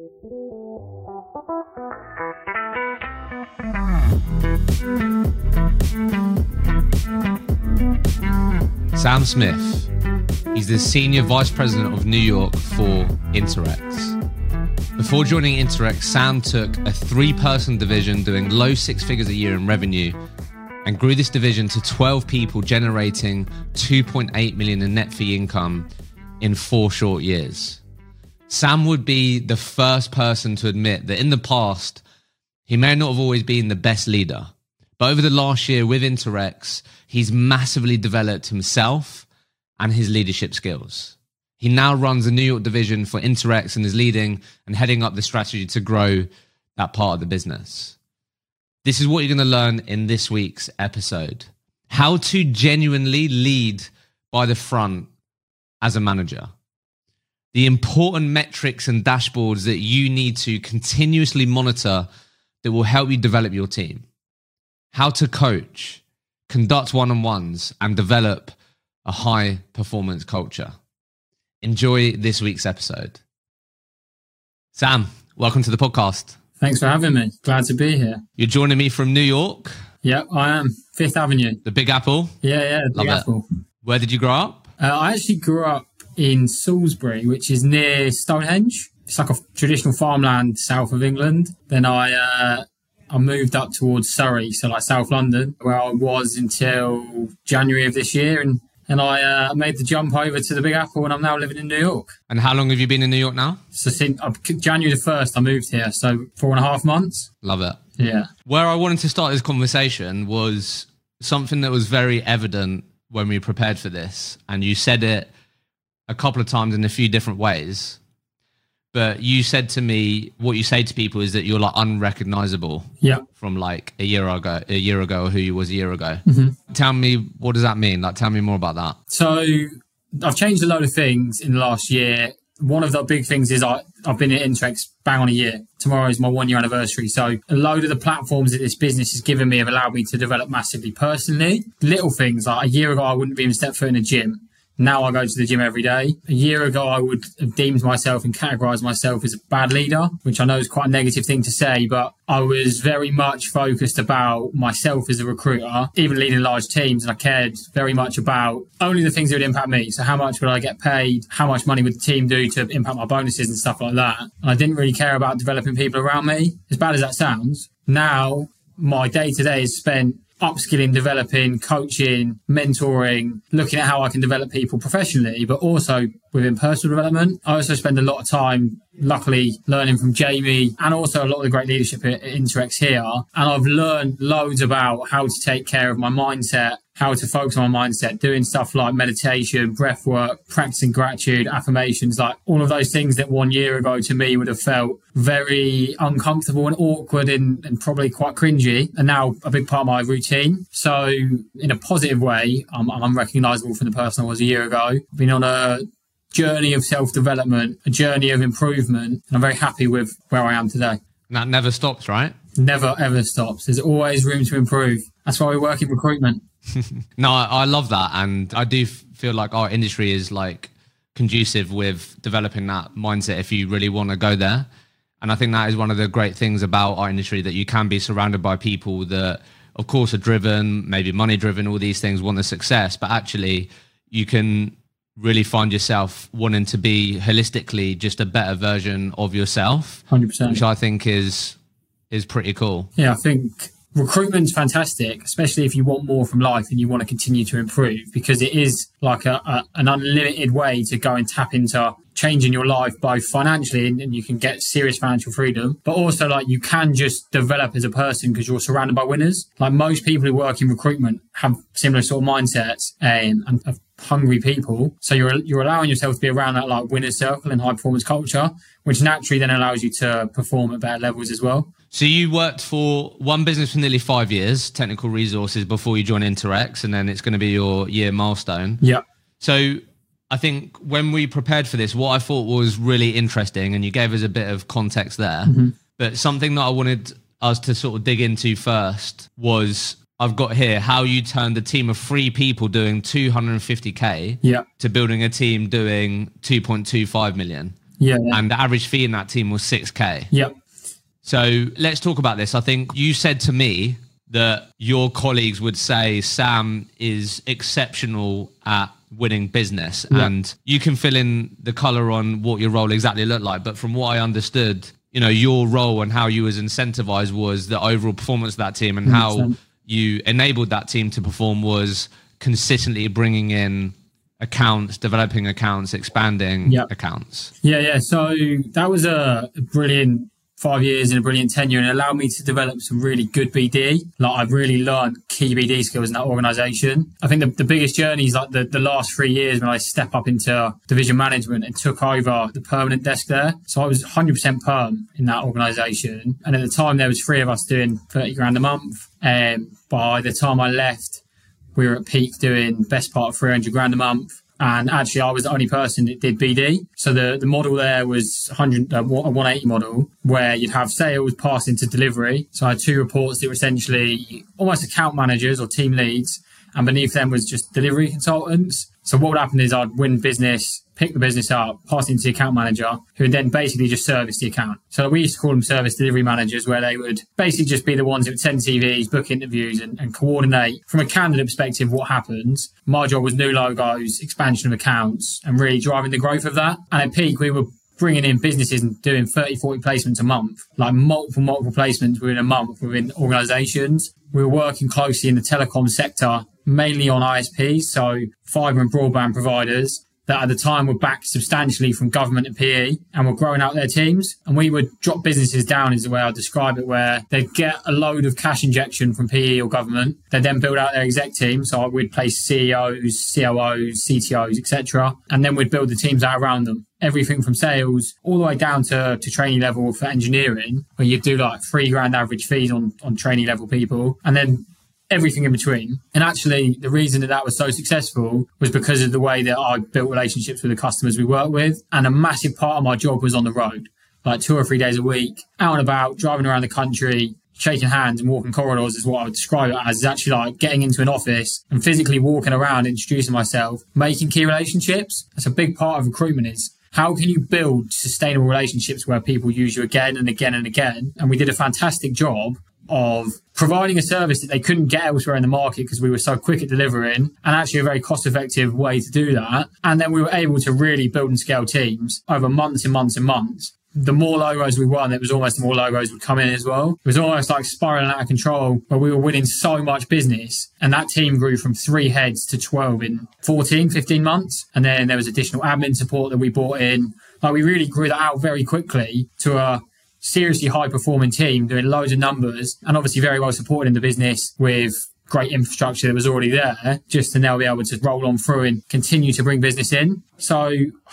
Sam Smith. He's the Senior Vice President of New York for Interrex. Before joining Interrex, Sam took a 3-person division doing low 6 figures a year in revenue and grew this division to 12 people generating 2.8 million in net fee income in 4 short years. Sam would be the first person to admit that in the past, he may not have always been the best leader. But over the last year with Interrex, he's massively developed himself and his leadership skills. He now runs the New York division for Interrex and is leading and heading up the strategy to grow that part of the business. This is what you're going to learn in this week's episode. How to genuinely lead by the front as a manager. The important metrics and dashboards that you need to continuously monitor that will help you develop your team. How to coach, conduct one-on-ones, and develop a high-performance culture. Enjoy this week's episode. Sam, welcome to the podcast. Thanks for having me. Glad to be here. You're joining me from New York? Yep, I am. Fifth Avenue. The Big Apple? Yeah, the Big Apple. Where did you grow up? I actually grew up in Salisbury, which is near Stonehenge. It's like a traditional farmland south of England. Then I moved up towards Surrey, so like South London, where I was until January of this year. And I made the jump over to the Big Apple, and I'm now living in New York. And how long have you been in New York now? So since January the 1st, I moved here, so 4.5 months. Love it. Yeah. Where I wanted to start this conversation was something that was very evident when we prepared for this. And you said it a couple of times in a few different ways. But you said to me, what you say to people is that you're like unrecognizable from like a year ago, or who you was a year ago. Mm-hmm. Tell me, what does that mean? Like, tell me more about that. So I've changed a load of things in the last year. One of the big things is I've been at Interrex bang on a year. Tomorrow is my 1-year anniversary. So a load of the platforms that this business has given me have allowed me to develop massively personally. Little things like a year ago, I wouldn't have even stepped foot in a gym. Now I go to the gym every day. A year ago, I would have deemed myself and categorized myself as a bad leader, which I know is quite a negative thing to say, but I was very much focused about myself as a recruiter, even leading large teams. And I cared very much about only the things that would impact me. So how much would I get paid? How much money would the team do to impact my bonuses and stuff like that? And I didn't really care about developing people around me, as bad as that sounds. Now my day to day is spent upskilling, developing, coaching, mentoring, looking at how I can develop people professionally, but also within personal development. I also spend a lot of time, luckily, learning from Jamie and also a lot of the great leadership at Interrex here. And I've learned loads about how to take care of my mindset, how to focus on my mindset, doing stuff like meditation, breath work, practicing gratitude, affirmations, like all of those things that 1 year ago to me would have felt very uncomfortable and awkward and probably quite cringy, and now a big part of my routine. So in a positive way, I'm unrecognizable from the person I was a year ago. I've been on a journey of self-development, a journey of improvement, and I'm very happy with where I am today. And that never stops, right? Never, ever stops. There's always room to improve. That's why we work in recruitment. No, I love that. And I do feel like our industry is like conducive with developing that mindset if you really want to go there. And I think that is one of the great things about our industry, that you can be surrounded by people that, of course, are driven, maybe money driven, all these things, want the success, but actually you can really find yourself wanting to be holistically just a better version of yourself. 100%. Which I think is pretty cool. Yeah, I think recruitment's fantastic, especially if you want more from life and you want to continue to improve, because it is like an unlimited way to go and tap into changing your life, both financially, and you can get serious financial freedom, but also like you can just develop as a person because you're surrounded by winners. Like most people who work in recruitment have similar sort of mindsets and are hungry people. So you're allowing yourself to be around that like winner's circle and high performance culture, which naturally then allows you to perform at better levels as well. So you worked for one business for nearly 5 years, Technical Resources, before you joined Interrex, and then it's going to be your year milestone. Yeah. So I think when we prepared for this, what I thought was really interesting, and you gave us a bit of context there, but something that I wanted us to sort of dig into first was, I've got here how you turned a team of 3 people doing 250K to building a team doing 2.25 million. Yeah. And the average fee in that team was 6K. Yep. So let's talk about this. I think you said to me that your colleagues would say Sam is exceptional at winning business, and you can fill in the color on what your role exactly looked like. But from what I understood, your role and how you was incentivized was the overall performance of that team, and 100%. How you enabled that team to perform was consistently bringing in accounts, developing accounts, expanding accounts. Yeah. So that was a brilliant 5 years and a brilliant tenure, and it allowed me to develop some really good BD. Like, I've really learned key BD skills in that organisation. I think the biggest journey is like the last 3 years when I step up into division management and took over the permanent desk there. So I was 100% perm in that organisation. And at the time there was 3 of us doing 30 grand a month. By the time I left, we were at peak doing best part of 300 grand a month. And actually, I was the only person that did BD. So the model there was a 180 model where you'd have sales pass into delivery. So I had 2 reports that were essentially almost account managers or team leads. And beneath them was just delivery consultants. So what would happen is I'd win business, pick the business up, pass it into the account manager, who would then basically just service the account. So we used to call them service delivery managers, where they would basically just be the ones who would send CVs, book interviews, and coordinate from a candidate perspective what happens. My job was new logos, expansion of accounts, and really driving the growth of that. And at peak, we were bringing in businesses and doing 30, 40 placements a month, like multiple placements within a month within organisations. We were working closely in the telecom sector, mainly on ISPs, so fibre and broadband providers that at the time were backed substantially from government and PE and were growing out their teams. And we would drop businesses down, is the way I describe it, where they'd get a load of cash injection from PE or government. They'd then build out their exec team. So we'd place CEOs, COOs, CTOs, etc. And then we'd build the teams out around them. Everything from sales all the way down to trainee level for engineering, where you'd do like 3 grand average fees on trainee level people. And then everything in between. And actually, the reason that was so successful was because of the way that I built relationships with the customers we work with. And a massive part of my job was on the road, like 2 or 3 days a week, out and about, driving around the country, shaking hands and walking corridors is what I would describe it as. It's actually like getting into an office and physically walking around, introducing myself, making key relationships. That's a big part of recruitment, is how can you build sustainable relationships where people use you again and again and again? And we did a fantastic job of providing a service that they couldn't get elsewhere in the market because we were so quick at delivering, and actually a very cost-effective way to do that. And then we were able to really build and scale teams over months and months and months. The more logos we won, it was almost the more logos would come in as well. It was almost like spiraling out of control, where we were winning so much business, and that team grew from 3 heads to 12 in 14, 15 months. And then there was additional admin support that we brought in. Like, we really grew that out very quickly to a seriously high-performing team doing loads of numbers, and obviously very well supported in the business with great infrastructure that was already there, just to now be able to roll on through and continue to bring business in. So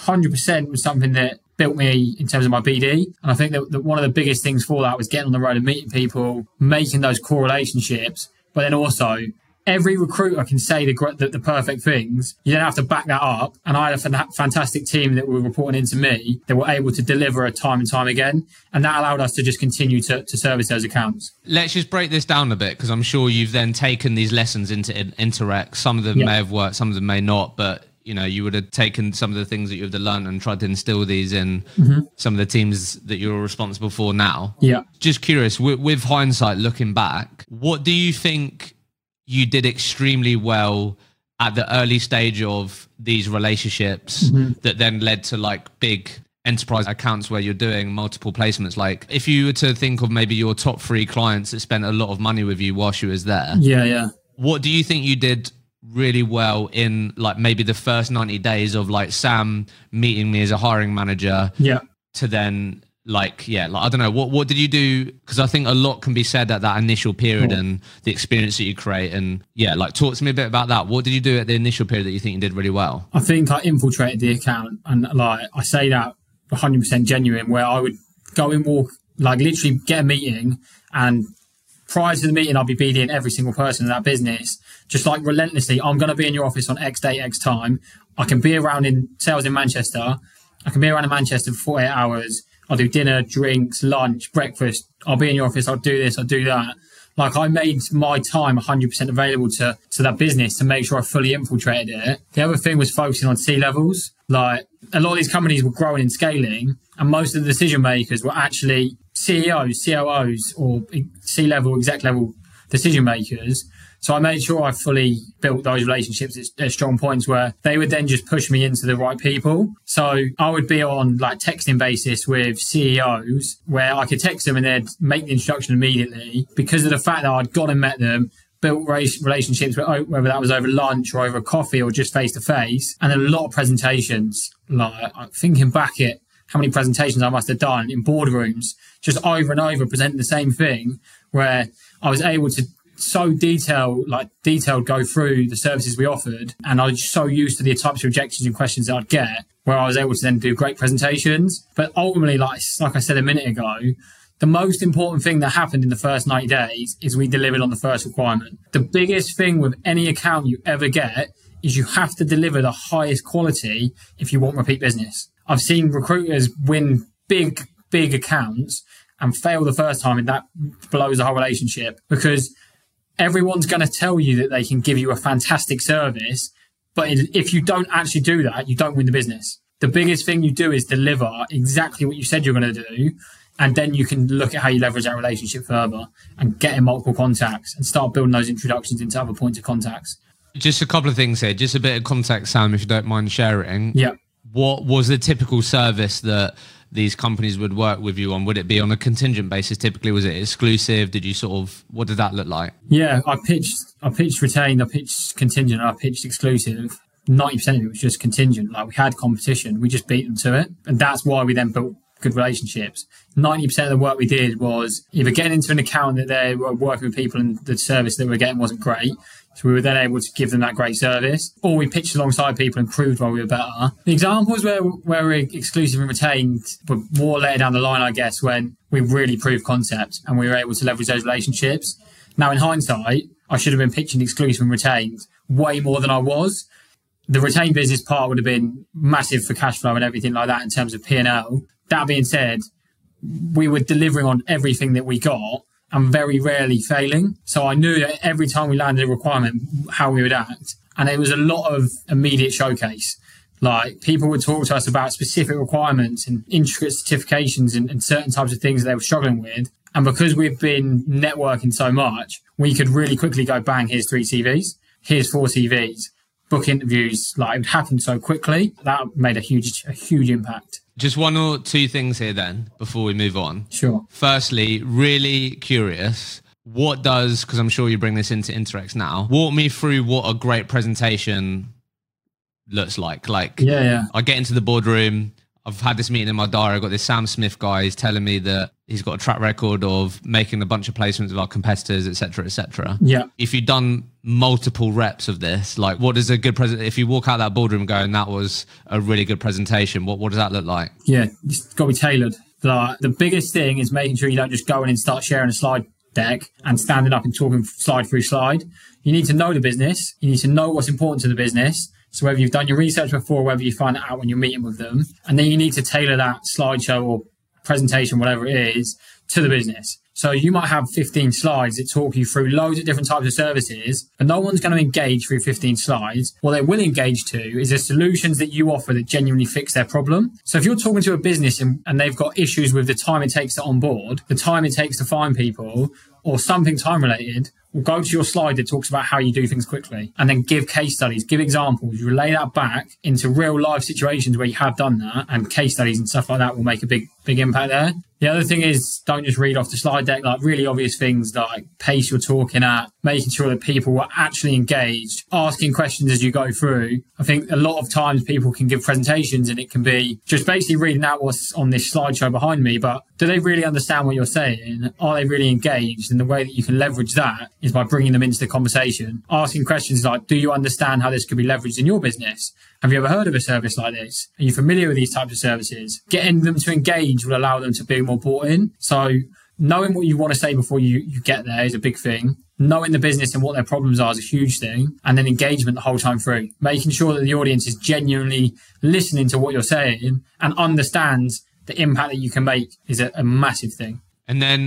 100% was something that built me in terms of my BD. And I think that one of the biggest things for that was getting on the road and meeting people, making those core relationships, but then also every recruiter can say the perfect things. You don't have to back that up. And I had a fantastic team that were reporting into me that were able to deliver it time and time again. And that allowed us to just continue to service those accounts. Let's just break this down a bit, because I'm sure you've then taken these lessons into Interact. Some of them may have worked, some of them may not, but you would have taken some of the things that you have learned and tried to instill these in some of the teams that you're responsible for now. Yeah. Just curious, with hindsight, looking back, what do you think you did extremely well at the early stage of these relationships that then led to like big enterprise accounts where you're doing multiple placements? Like, if you were to think of maybe your top 3 clients that spent a lot of money with you whilst you was there, what do you think you did really well in like maybe the first 90 days of like Sam meeting me as a hiring manager to then I don't know, what did you do? Because I think a lot can be said at that initial period and the experience that you create. And talk to me a bit about that. What did you do at the initial period that you think you did really well? I think I infiltrated the account, and like I say that 100% genuine, where I would go and walk, like literally get a meeting, and prior to the meeting I'd be BDing every single person in that business, just like relentlessly. I'm going to be in your office on X date, X time. I can be around in sales in Manchester. I can be around in Manchester for 48 hours. I'll do dinner, drinks, lunch, breakfast. I'll be in your office. I'll do this. I'll do that. Like, I made my time 100% available to that business to make sure I fully infiltrated it. The other thing was focusing on C-levels. Like, a lot of these companies were growing and scaling, and most of the decision makers were actually CEOs, COOs, or C-level, exec level decision makers. So I made sure I fully built those relationships at strong points where they would then just push me into the right people. So I would be on like texting basis with CEOs where I could text them and they'd make the introduction immediately because of the fact that I'd gone and met them, built relationships, whether that was over lunch or over coffee or just face to face, and a lot of presentations. Like, thinking back at how many presentations I must have done in boardrooms, just over and over presenting the same thing, where I was able to so detailed go through the services we offered, and I was so used to the types of objections and questions that I'd get, where I was able to then do great presentations. But ultimately, like I said a minute ago, the most important thing that happened in the first 90 days is we delivered on the first requirement. The biggest thing with any account you ever get is you have to deliver the highest quality if you want repeat business. I've seen recruiters win big accounts and fail the first time, and that blows the whole relationship, because everyone's going to tell you that they can give you a fantastic service, but if you don't actually do that, you don't win the business. The biggest thing you do is deliver exactly what you said you're going to do, and then you can look at how you leverage that relationship further and get in multiple contacts and start building those introductions into other points of contacts. Just a couple of things here, just a bit of context, Sam, if you don't mind sharing. Yeah. What was the typical service that these companies would work with you on? Would it be on a contingent basis? Typically, was it exclusive? Did you what did that look like? Yeah, I pitched retained, I pitched contingent, I pitched exclusive. 90% of it was just contingent. Like, we had competition, we just beat them to it. And that's why we then built good relationships. 90% of the work we did was either getting into an account that they were working with people and the service that we were getting wasn't great, so we were then able to give them that great service, or we pitched alongside people and proved why we were better. The examples where we're exclusive and retained were more later down the line, I guess, when we really proved concept and we were able to leverage those relationships. Now, in hindsight, I should have been pitching exclusive and retained way more than I was. The retained business part would have been massive for cash flow and everything like that in terms of P&L. That being said, we were delivering on everything that we got and very rarely failing. So I knew that every time we landed a requirement, how we would act. And it was a lot of immediate showcase. Like, people would talk to us about specific requirements and intricate certifications and certain types of things that they were struggling with. And because we've been networking so much, we could really quickly go, bang, here's 3 CVs, here's 4 CVs, book interviews. Like, it happened so quickly. That made a huge impact. Just one or two things here then, before we move on. Sure. Firstly, really curious, because I'm sure you bring this into Interex now, walk me through what a great presentation looks like. Yeah. I get into the boardroom, I've had this meeting in my diary, I've got this Sam Smith guy, he's telling me that he's got a track record of making a bunch of placements with our competitors, etc., etc. Yeah. If you've done multiple reps of this, like, what is a good if you walk out that boardroom going, that was a really good presentation, what does that look like? Yeah, it's got to be tailored. The biggest thing is making sure you don't just go in and start sharing a slide deck and standing up and talking slide through slide. You need to know the business. You need to know what's important to the business. So whether you've done your research before, whether you find it out when you're meeting with them, and then you need to tailor that slideshow or presentation, whatever it is, to the business. So you might have 15 slides that talk you through loads of different types of services, but no one's going to engage through 15 slides. What they will engage to is the solutions that you offer that genuinely fix their problem. So if you're talking to a business and they've got issues with the time it takes to onboard, the time it takes to find people, or something time related, we'll go to your slide that talks about how you do things quickly, and then give case studies, give examples. You relay that back into real life situations where you have done that, and case studies and stuff like that will make a big impact there. The other thing is, don't just read off the slide deck, like really obvious things like pace you're talking at, making sure that people are actually engaged, asking questions as you go through. I think a lot of times people can give presentations and it can be just basically reading out what's on this slideshow behind me, but do they really understand what you're saying? Are they really engaged? And the way that you can leverage that is by bringing them into the conversation, asking questions like, do you understand how this could be leveraged in your business? Have you ever heard of a service like this? Are you familiar with these types of services? Getting them to engage will allow them to be more bought in. So knowing what you want to say before you get there is a big thing. Knowing the business and what their problems are is a huge thing. And then engagement the whole time through. Making sure that the audience is genuinely listening to what you're saying and understands the impact that you can make is a massive thing. And then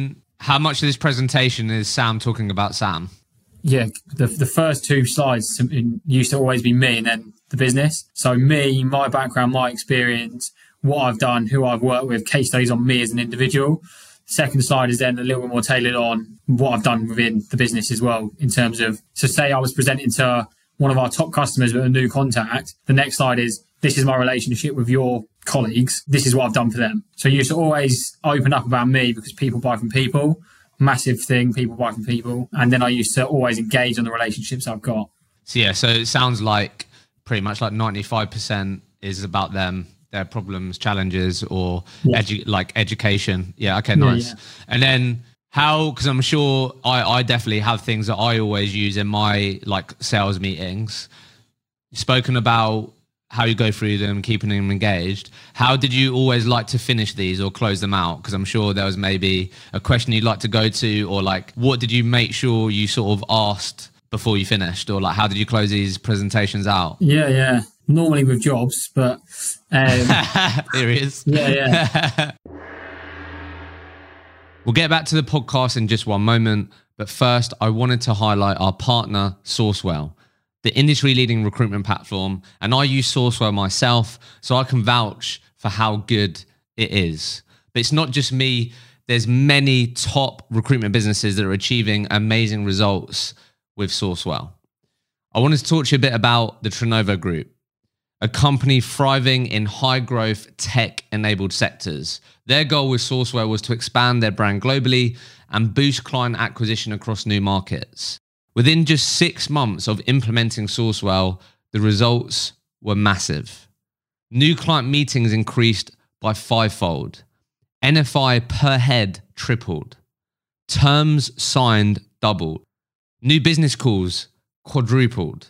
How much of this presentation is Sam talking about Sam? Yeah, the first two slides used to always be me and then the business. So me, my background, my experience, what I've done, who I've worked with, case studies on me as an individual. Second slide is then a little bit more tailored on what I've done within the business as well, in terms of, so say I was presenting to one of our top customers with a new contact. The next slide is, this is my relationship with your colleagues. This is what I've done for them. So you should always open up about me, because people buy from people. Massive thing, people buy from people. And then I used to always engage on the relationships I've got. So yeah, so it sounds like pretty much like 95% is about them, their problems, challenges, or education. Yeah, okay, nice. Yeah. And then how, because I'm sure I definitely have things that I always use in my like sales meetings. You've spoken about how you go through them, keeping them engaged. How did you always like to finish these or close them out? Because I'm sure there was maybe a question you'd like to go to, or like, what did you make sure you sort of asked before you finished? Or like, how did you close these presentations out? Yeah. Normally with jobs, but... There he is. Yeah. We'll get back to the podcast in just one moment. But first, I wanted to highlight our partner, Sourcewell, the industry-leading recruitment platform, and I use Sourcewell myself, so I can vouch for how good it is. But it's not just me. There's many top recruitment businesses that are achieving amazing results with Sourcewell. I wanted to talk to you a bit about the Trenovo Group, a company thriving in high-growth, tech-enabled sectors. Their goal with Sourcewell was to expand their brand globally and boost client acquisition across new markets. Within just 6 months of implementing Sourcewell, the results were massive. New client meetings increased by 5-fold. NFI per head tripled. Terms signed doubled. New business calls quadrupled.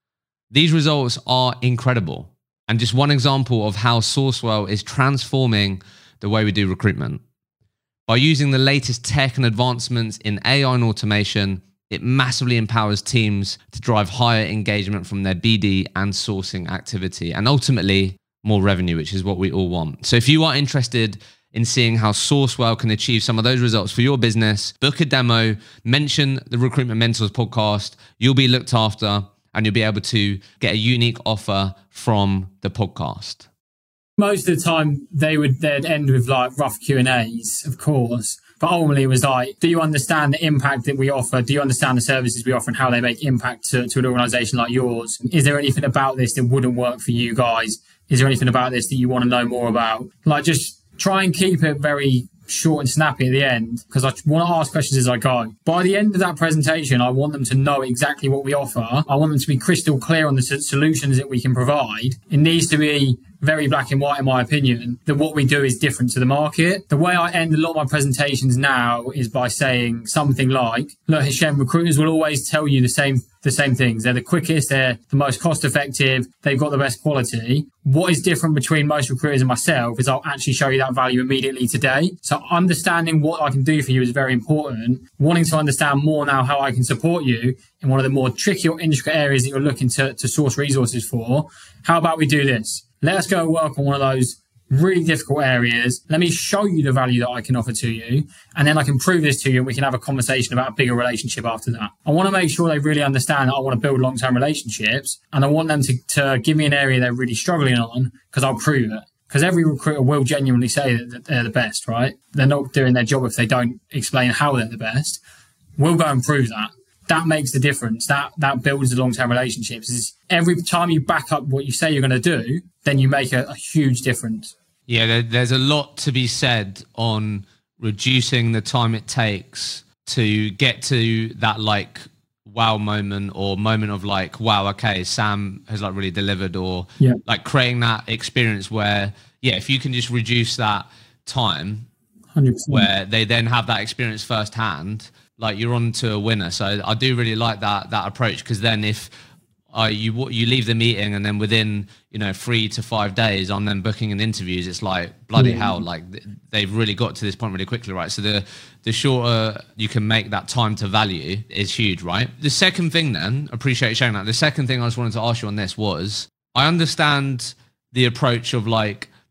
These results are incredible, and just one example of how Sourcewell is transforming the way we do recruitment. By using the latest tech and advancements in AI and automation, it massively empowers teams to drive higher engagement from their BD and sourcing activity, and ultimately more revenue, which is what we all want. So if you are interested in seeing how Sourcewell can achieve some of those results for your business, book a demo, mention the Recruitment Mentors podcast. You'll be looked after, and you'll be able to get a unique offer from the podcast. Most of the time they'd end with like rough Q&As, of course. But ultimately it was like, do you understand the impact that we offer? Do you understand the services we offer and how they make impact to an organization like yours? Is there anything about this that wouldn't work for you guys? Is there anything about this that you want to know more about? Like, just try and keep it very short and snappy at the end, because I want to ask questions as I go. By the end of that presentation, I want them to know exactly what we offer. I want them to be crystal clear on the solutions that we can provide. It needs to be very black and white, in my opinion, that what we do is different to the market. The way I end a lot of my presentations now is by saying something like, look, Hishem, recruiters will always tell you the same things. They're the quickest, they're the most cost effective, they've got the best quality. What is different between most recruiters and myself is I'll actually show you that value immediately today. So understanding what I can do for you is very important. Wanting to understand more now how I can support you in one of the more tricky or intricate areas that you're looking to source resources for. How about we do this? Let us go work on one of those really difficult areas. Let me show you the value that I can offer to you. And then I can prove this to you and we can have a conversation about a bigger relationship after that. I want to make sure they really understand that I want to build long-term relationships, and I want them to give me an area they're really struggling on, because I'll prove it. Because every recruiter will genuinely say that they're the best, right? They're not doing their job if they don't explain how they're the best. We'll go and prove that. That makes the difference. That builds the long-term relationships. Is every time you back up what you say you're going to do, then you make a huge difference. Yeah, there's a lot to be said on reducing the time it takes to get to that like wow moment, or moment of like, wow, okay, Sam has like really delivered, or like creating that experience where, if you can just reduce that time 100%. Where they then have that experience firsthand, like you're on to a winner. So I do really like that approach, because then if you leave the meeting and then within 3 to 5 days I'm then booking in interviews, it's like bloody hell, like they've really got to this point really quickly, right? So the shorter you can make that time to value is huge, right? The second thing then, appreciate you sharing that. The second thing I just wanted to ask you on this was, I understand the approach of like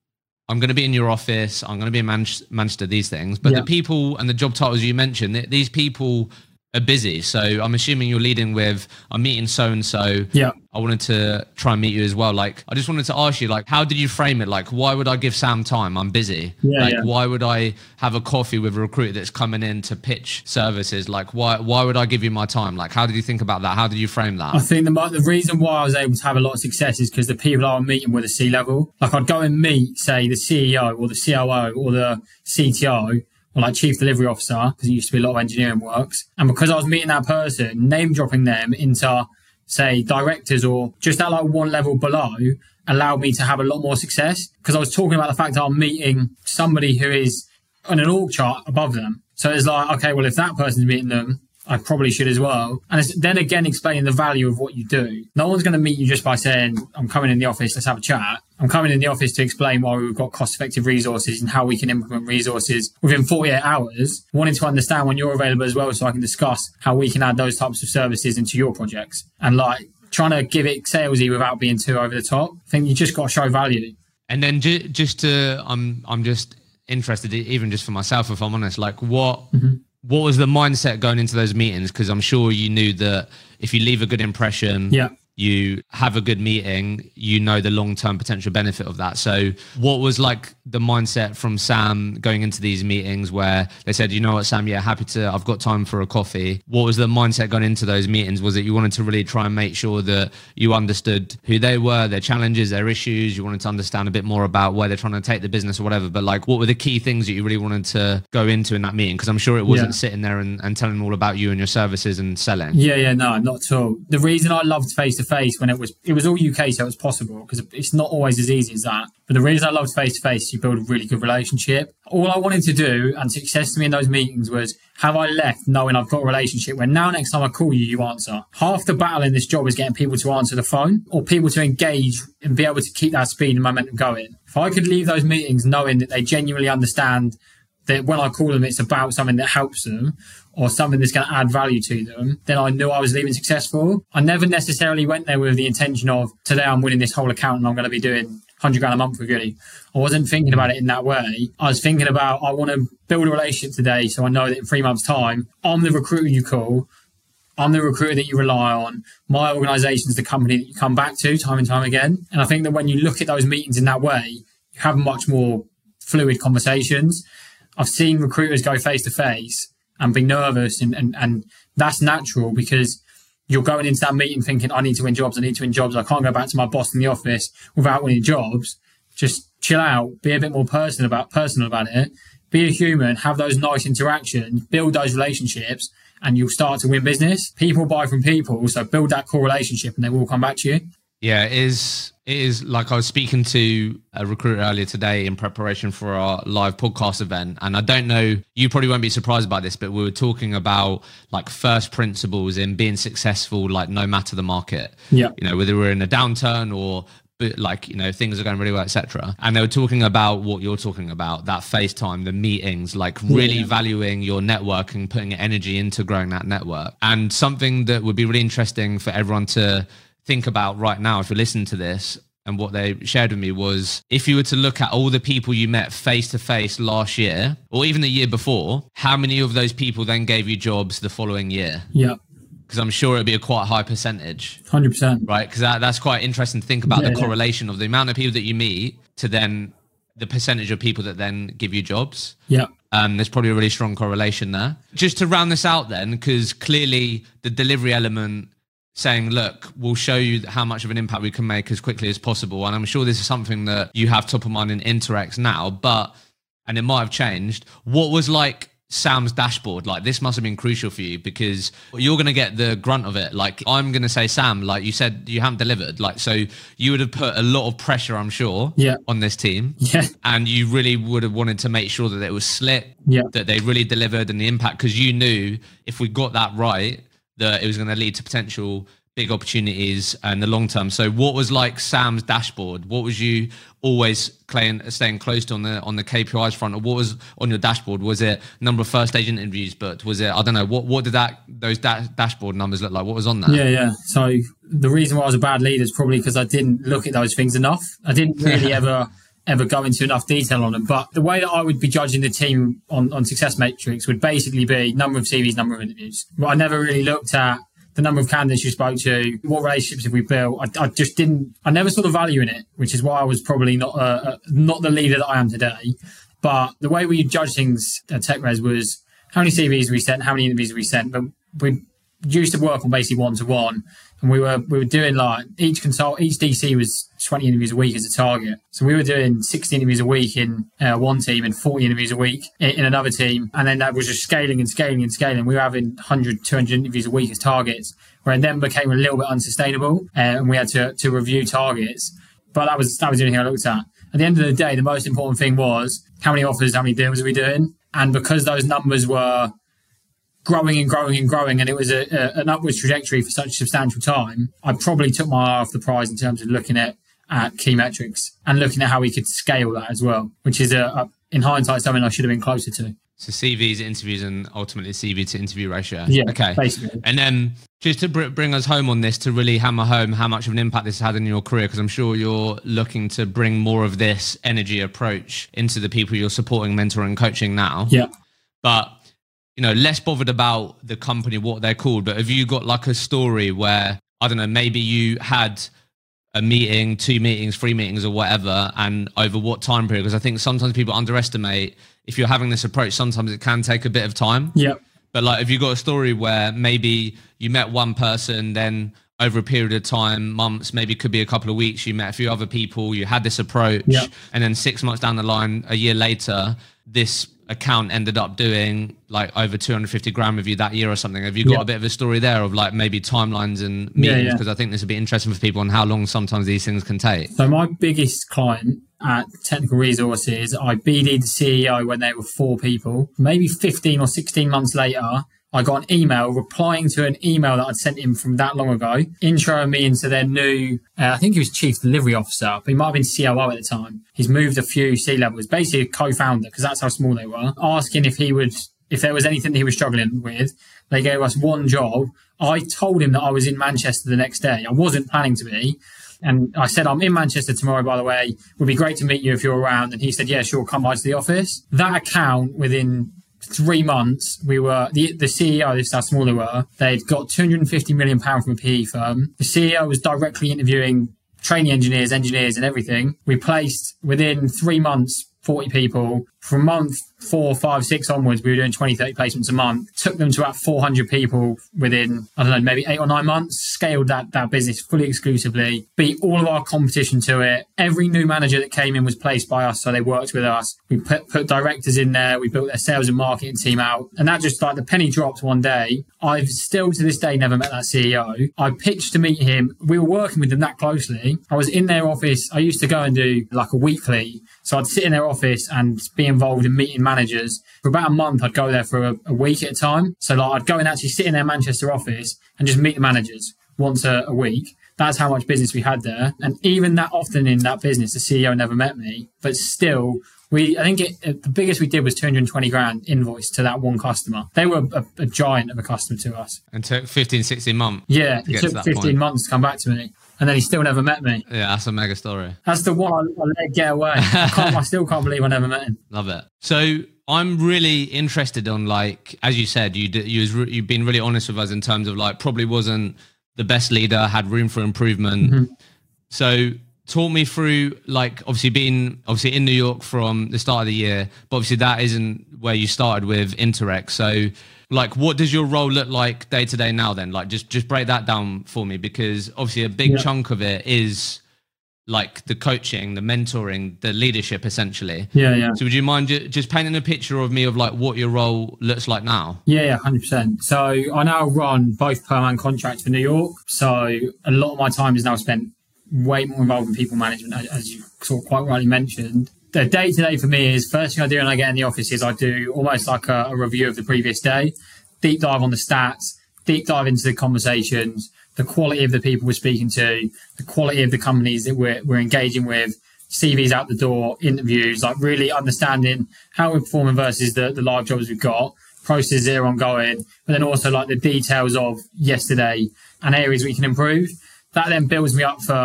I'm going to be in your office, I'm going to be in Manchester, these things. But the people and the job titles you mentioned, these people are busy. So I'm assuming you're leading with, I'm meeting so-and-so. Yeah. I wanted to try and meet you as well. Like, I just wanted to ask you, like, how did you frame it? Like, why would I give Sam time? I'm busy. Why would I have a coffee with a recruiter that's coming in to pitch services? Like, why would I give you my time? Like, how did you think about that? How did you frame that? I think the reason why I was able to have a lot of success is because the people I was meeting were the C-level. Like, I'd go and meet, say, the CEO or the COO or the CTO, or like chief delivery officer, because it used to be a lot of engineering works. And because I was meeting that person, name dropping them into, say, directors or just at like one level below, allowed me to have a lot more success. Because I was talking about the fact that I'm meeting somebody who is on an org chart above them. So it's like, okay, well, if that person's meeting them, I probably should as well. And it's then again explaining the value of what you do. No one's going to meet you just by saying, I'm coming in the office, let's have a chat. I'm coming in the office to explain why we've got cost-effective resources and how we can implement resources within 48 hours, wanting to understand when you're available as well so I can discuss how we can add those types of services into your projects. And like trying to give it salesy without being too over the top. I think you just got to show value. And then I'm just interested, even just for myself, if I'm honest, like what was the mindset going into those meetings? Because I'm sure you knew that if you leave a good impression, you have a good meeting, you know the long-term potential benefit of that. So what was like the mindset from Sam going into these meetings where they said, you know what, Sam, I've got time for a coffee. What was the mindset going into those meetings? Was it you wanted to really try and make sure that you understood who they were, their challenges, their issues? You wanted to understand a bit more about where they're trying to take the business or whatever. But like, what were the key things that you really wanted to go into in that meeting? Because I'm sure it wasn't sitting there and telling them all about you and your services and selling. No, not at all. The reason I loved face-to-face when it was all UK, so it was possible, because it's not always as easy as that. But the reason I loved face-to-face is you build a really good relationship. All I wanted to do, and success to me in those meetings, was have I left knowing I've got a relationship where now next time I call you, you answer. Half the battle in this job is getting people to answer the phone or people to engage and be able to keep that speed and momentum going. If I could leave those meetings knowing that they genuinely understand that when I call them, it's about something that helps them or something that's going to add value to them, then I knew I was leaving successful. I never necessarily went there with the intention of, today I'm winning this whole account and I'm going to be doing $100,000 a month with you. I wasn't thinking about it in that way. I was thinking about, I want to build a relationship today so I know that in 3 months' time, I'm the recruiter you call. I'm the recruiter that you rely on. My organisation is the company that you come back to time and time again. And I think that when you look at those meetings in that way, you have much more fluid conversations. I've seen recruiters go face-to-face and be nervous, and that's natural because you're going into that meeting thinking, I need to win jobs, I can't go back to my boss in the office without winning jobs. Just chill out, be a bit more personal about it, be a human, have those nice interactions, build those relationships, and you'll start to win business. People buy from people, so build that core relationship and they will come back to you. Yeah, it is like I was speaking to a recruiter earlier today in preparation for our live podcast event. And I don't know, you probably won't be surprised by this, but we were talking about like first principles in being successful, like no matter the market. Yeah. You know, whether we're in a downturn or like, you know, things are going really well, etc. And they were talking about what you're talking about, that FaceTime, the meetings, like really valuing your network and putting energy into growing that network. And something that would be really interesting for everyone to think about right now, if you listen to this, and what they shared with me was, if you were to look at all the people you met face to face last year, or even the year before, how many of those people then gave you jobs the following year? Yeah. Because I'm sure it'd be a quite high percentage. 100%. Right? Because that's quite interesting to think about the correlation of the amount of people that you meet to then the percentage of people that then give you jobs. Yeah. There's probably a really strong correlation there. Just to round this out then, because clearly the delivery element, saying, look, we'll show you how much of an impact we can make as quickly as possible. And I'm sure this is something that you have top of mind in Interex now, and it might have changed. What was like Sam's dashboard? Like, this must have been crucial for you because you're going to get the grunt of it. Like, I'm going to say, Sam, like you said, you haven't delivered. Like, so you would have put a lot of pressure, I'm sure, on this team. Yeah. And you really would have wanted to make sure that it was slick, that they really delivered and the impact, because you knew if we got that right, that it was going to lead to potential big opportunities in the long term. So what was like Sam's dashboard? What was you always staying close to on the KPIs front? Or what was on your dashboard? Was it number of first stage interviews booked? Was it, I don't know, what did those dashboard numbers look like? What was on there? Yeah. So the reason why I was a bad leader is probably because I didn't look at those things enough. I didn't really ever ever go into enough detail on them. But the way that I would be judging the team on success metrics would basically be number of CVs, number of interviews. But I never really looked at the number of candidates you spoke to, what relationships have we built. I never saw the value in it, which is why I was probably not the leader that I am today. But the way we judge things at TechRes was how many CVs we sent, how many interviews we sent. But we used to work on basically one-to-one. And we were doing like each DC was 20 interviews a week as a target. So we were doing 60 interviews a week in one team and 40 interviews a week in another team. And then that was just scaling and scaling and scaling. We were having 100, 200 interviews a week as targets, where it then became a little bit unsustainable and we had to review targets. But that was the only thing I looked at. At the end of the day, the most important thing was how many offers, how many deals are we doing? And because those numbers were growing and growing and growing, and it was an upwards trajectory for such a substantial time, I probably took my eye off the prize in terms of looking at key metrics and looking at how we could scale that as well, which is, in hindsight, something I should have been closer to. So CVs, interviews, and ultimately CV to interview ratio. Yeah, okay. Basically. And then just to bring us home on this, to really hammer home how much of an impact this has had in your career, because I'm sure you're looking to bring more of this energy approach into the people you're supporting, mentoring, coaching now. Yeah. But less bothered about the company, what they're called, but have you got like a story where, I don't know, maybe you had a meeting, 2 meetings, 3 meetings or whatever, and over what time period? Because I think sometimes people underestimate, if you're having this approach, sometimes it can take a bit of time. Yeah. But like, have you got a story where maybe you met one person, then over a period of time, months, maybe it could be a couple of weeks, you met a few other people, you had this approach, and then 6 months down the line, a year later, this account ended up doing like over 250 grand with you that year or something? Have you got a bit of a story there of like maybe timelines and meetings? Because I think this would be interesting for people on how long sometimes these things can take. So my biggest client at Technical Resources, I BD'd the CEO when they were 4 people. Maybe 15 or 16 months later, I got an email replying to an email that I'd sent him from that long ago, introing me into their new, I think he was Chief Delivery Officer, but he might have been COO at the time. He's moved a few C-levels, basically a co-founder, because that's how small they were, asking if there was anything that he was struggling with. They gave us one job. I told him that I was in Manchester the next day. I wasn't planning to be. And I said, I'm in Manchester tomorrow, by the way. It would be great to meet you if you're around. And he said, yeah, sure, come by to the office. That account, within 3 months, we were the CEO, this is how small they were. They'd got £250 million from a PE firm. The CEO was directly interviewing training engineers, and everything. We placed within 3 months 40 people. From month 4, 5, 6 onwards, we were doing 20, 30 placements a month. Took them to about 400 people within, I don't know, maybe 8 or 9 months. Scaled that business fully exclusively. Beat all of our competition to it. Every new manager that came in was placed by us, so they worked with us. We put directors in there. We built their sales and marketing team out. And that just like the penny dropped one day. I've still to this day never met that CEO. I pitched to meet him. We were working with them that closely. I was in their office. I used to go and do like a weekly. So I'd sit in their office and be involved in meeting managers. For about a month, I'd go there for a week at a time. So like I'd go and actually sit in their Manchester office and just meet the managers once a week. That's how much business we had there. And even that often in that business, the CEO never met me. But still, the biggest we did was 220 grand invoice to that one customer. They were a giant of a customer to us. And took 15, 16 months. Yeah, it took 15 months to come back to me. And then he still never met me. Yeah, that's a mega story. That's the one I let get away. I still can't believe I never met him. Love it. So I'm really interested on, like, as you said, you've been really honest with us in terms of like probably wasn't the best leader, had room for improvement. Mm-hmm. So talk me through, like, obviously being in New York from the start of the year, but obviously that isn't where you started with Interrex. So like, what does your role look like day to day now then? Like, just break that down for me, because obviously a big chunk of it is like the coaching, the mentoring, the leadership, essentially. Yeah. So would you mind just painting a picture of me of like what your role looks like now? Yeah, 100%. So I now run both perm and contracts for New York. So a lot of my time is now spent way more involved in people management, as you sort of quite rightly mentioned. The day-to-day for me is, first thing I do when I get in the office is I do almost like a review of the previous day, deep dive on the stats, deep dive into the conversations, the quality of the people we're speaking to, the quality of the companies that we're engaging with, CVs out the door, interviews, like really understanding how we're performing versus the live jobs we've got, processes are ongoing, but then also like the details of yesterday and areas we can improve. That then builds me up for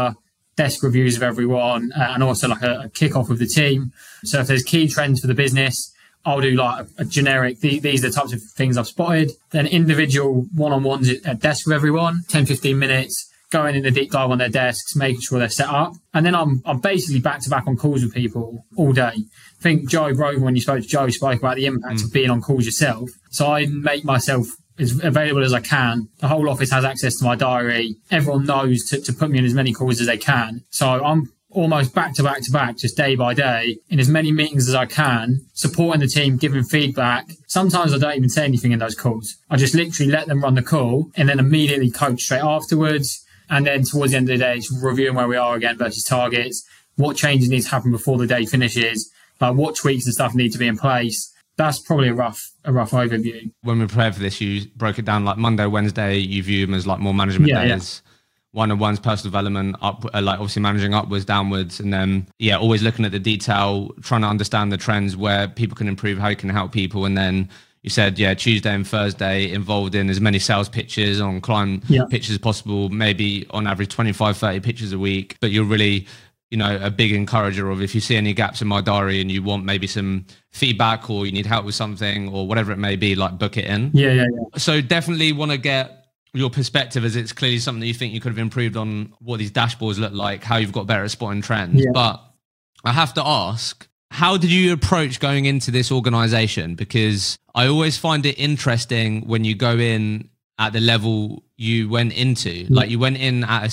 desk reviews of everyone, and also like a kick-off with the team. So if there's key trends for the business, I'll do like a generic, these are the types of things I've spotted. Then individual one-on-ones at desk with everyone, 10, 15 minutes, going in a deep dive on their desks, making sure they're set up. And then I'm basically back-to-back on calls with people all day. I think Joe Brogan, when you spoke to Joe, spoke about the impact of being on calls yourself. So I make myself as available as I can. The whole office has access to my diary. Everyone knows to put me in as many calls as they can. So I'm almost back to back, just day by day, in as many meetings as I can, supporting the team, giving feedback. Sometimes I don't even say anything in those calls. I just literally let them run the call and then immediately coach straight afterwards. And then towards the end of the day, it's reviewing where we are again versus targets, what changes need to happen before the day finishes, like what tweaks and stuff need to be in place. That's probably a rough overview. When we prepared for this, you broke it down like Monday, Wednesday, you view them as like more management days. Yeah. One-on-ones, personal development, up, like obviously managing upwards, downwards, and then always looking at the detail, trying to understand the trends, where people can improve, how you can help people. And then you said, Tuesday and Thursday involved in as many sales pitches on client pitches as possible, maybe on average 25, 30 pitches a week. But you're really, a big encourager of, if you see any gaps in my diary and you want maybe some feedback or you need help with something or whatever it may be, like book it in. Yeah. So definitely want to get your perspective, as it's clearly something that you think you could have improved on, what these dashboards look like, how you've got better at spotting trends. Yeah. But I have to ask, how did you approach going into this organization? Because I always find it interesting when you go in at the level you went into, like you went in as a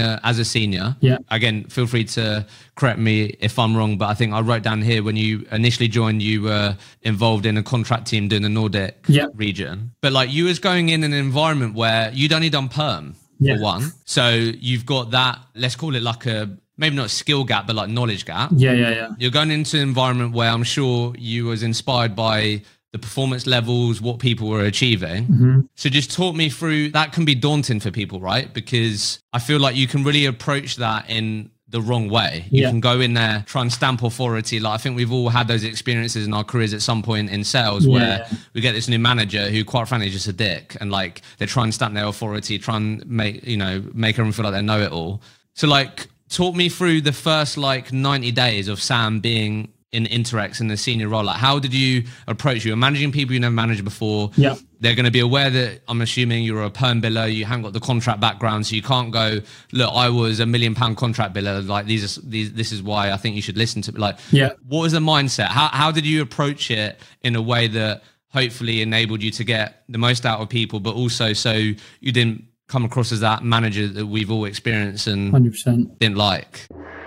senior. Yeah. Again, feel free to correct me if I'm wrong, but I think I wrote down here when you initially joined, you were involved in a contract team doing the Nordic region. But like you was going in an environment where you'd only done perm for one. So you've got that, let's call it like a, maybe not skill gap, but like knowledge gap. Yeah. You're going into an environment where I'm sure you was inspired by the performance levels, what people were achieving. Mm-hmm. So just talk me through, that can be daunting for people, right? Because I feel like you can really approach that in the wrong way. You can go in there, try and stamp authority. Like I think we've all had those experiences in our careers at some point in sales where we get this new manager who quite frankly is just a dick, and like they try and stamp their authority, try and make everyone feel like they know it all. So like talk me through the first like 90 days of Sam being in Interrex in the senior role. Like how did you approach? You were managing people you never managed before. Yeah. They're going to be aware that, I'm assuming, you're a perm biller, you haven't got the contract background, so you can't go, look, I was £1 million contract biller, like this is why I think you should listen to me. Like, what was the mindset? How did you approach it in a way that hopefully enabled you to get the most out of people, but also so you didn't come across as that manager that we've all experienced and 100% didn't like?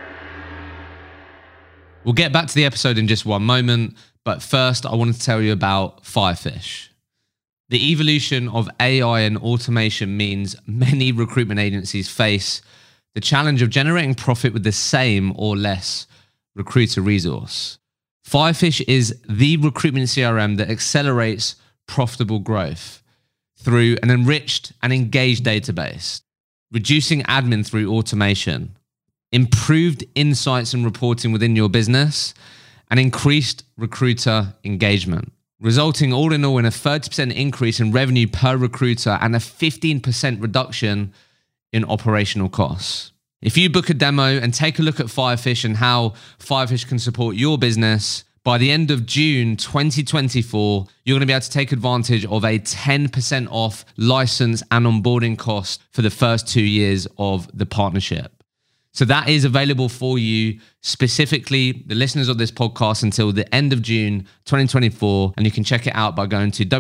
We'll get back to the episode in just one moment, but first I wanted to tell you about Firefish. The evolution of AI and automation means many recruitment agencies face the challenge of generating profit with the same or less recruiter resource. Firefish is the recruitment CRM that accelerates profitable growth through an enriched and engaged database, reducing admin through automation, improved insights and reporting within your business, and increased recruiter engagement, resulting all in a 30% increase in revenue per recruiter and a 15% reduction in operational costs. If you book a demo and take a look at Firefish and how Firefish can support your business, by the end of June 2024, you're going to be able to take advantage of a 10% off license and onboarding cost for the first 2 years of the partnership. So that is available for you, specifically the listeners of this podcast, until the end of June 2024. And you can check it out by going to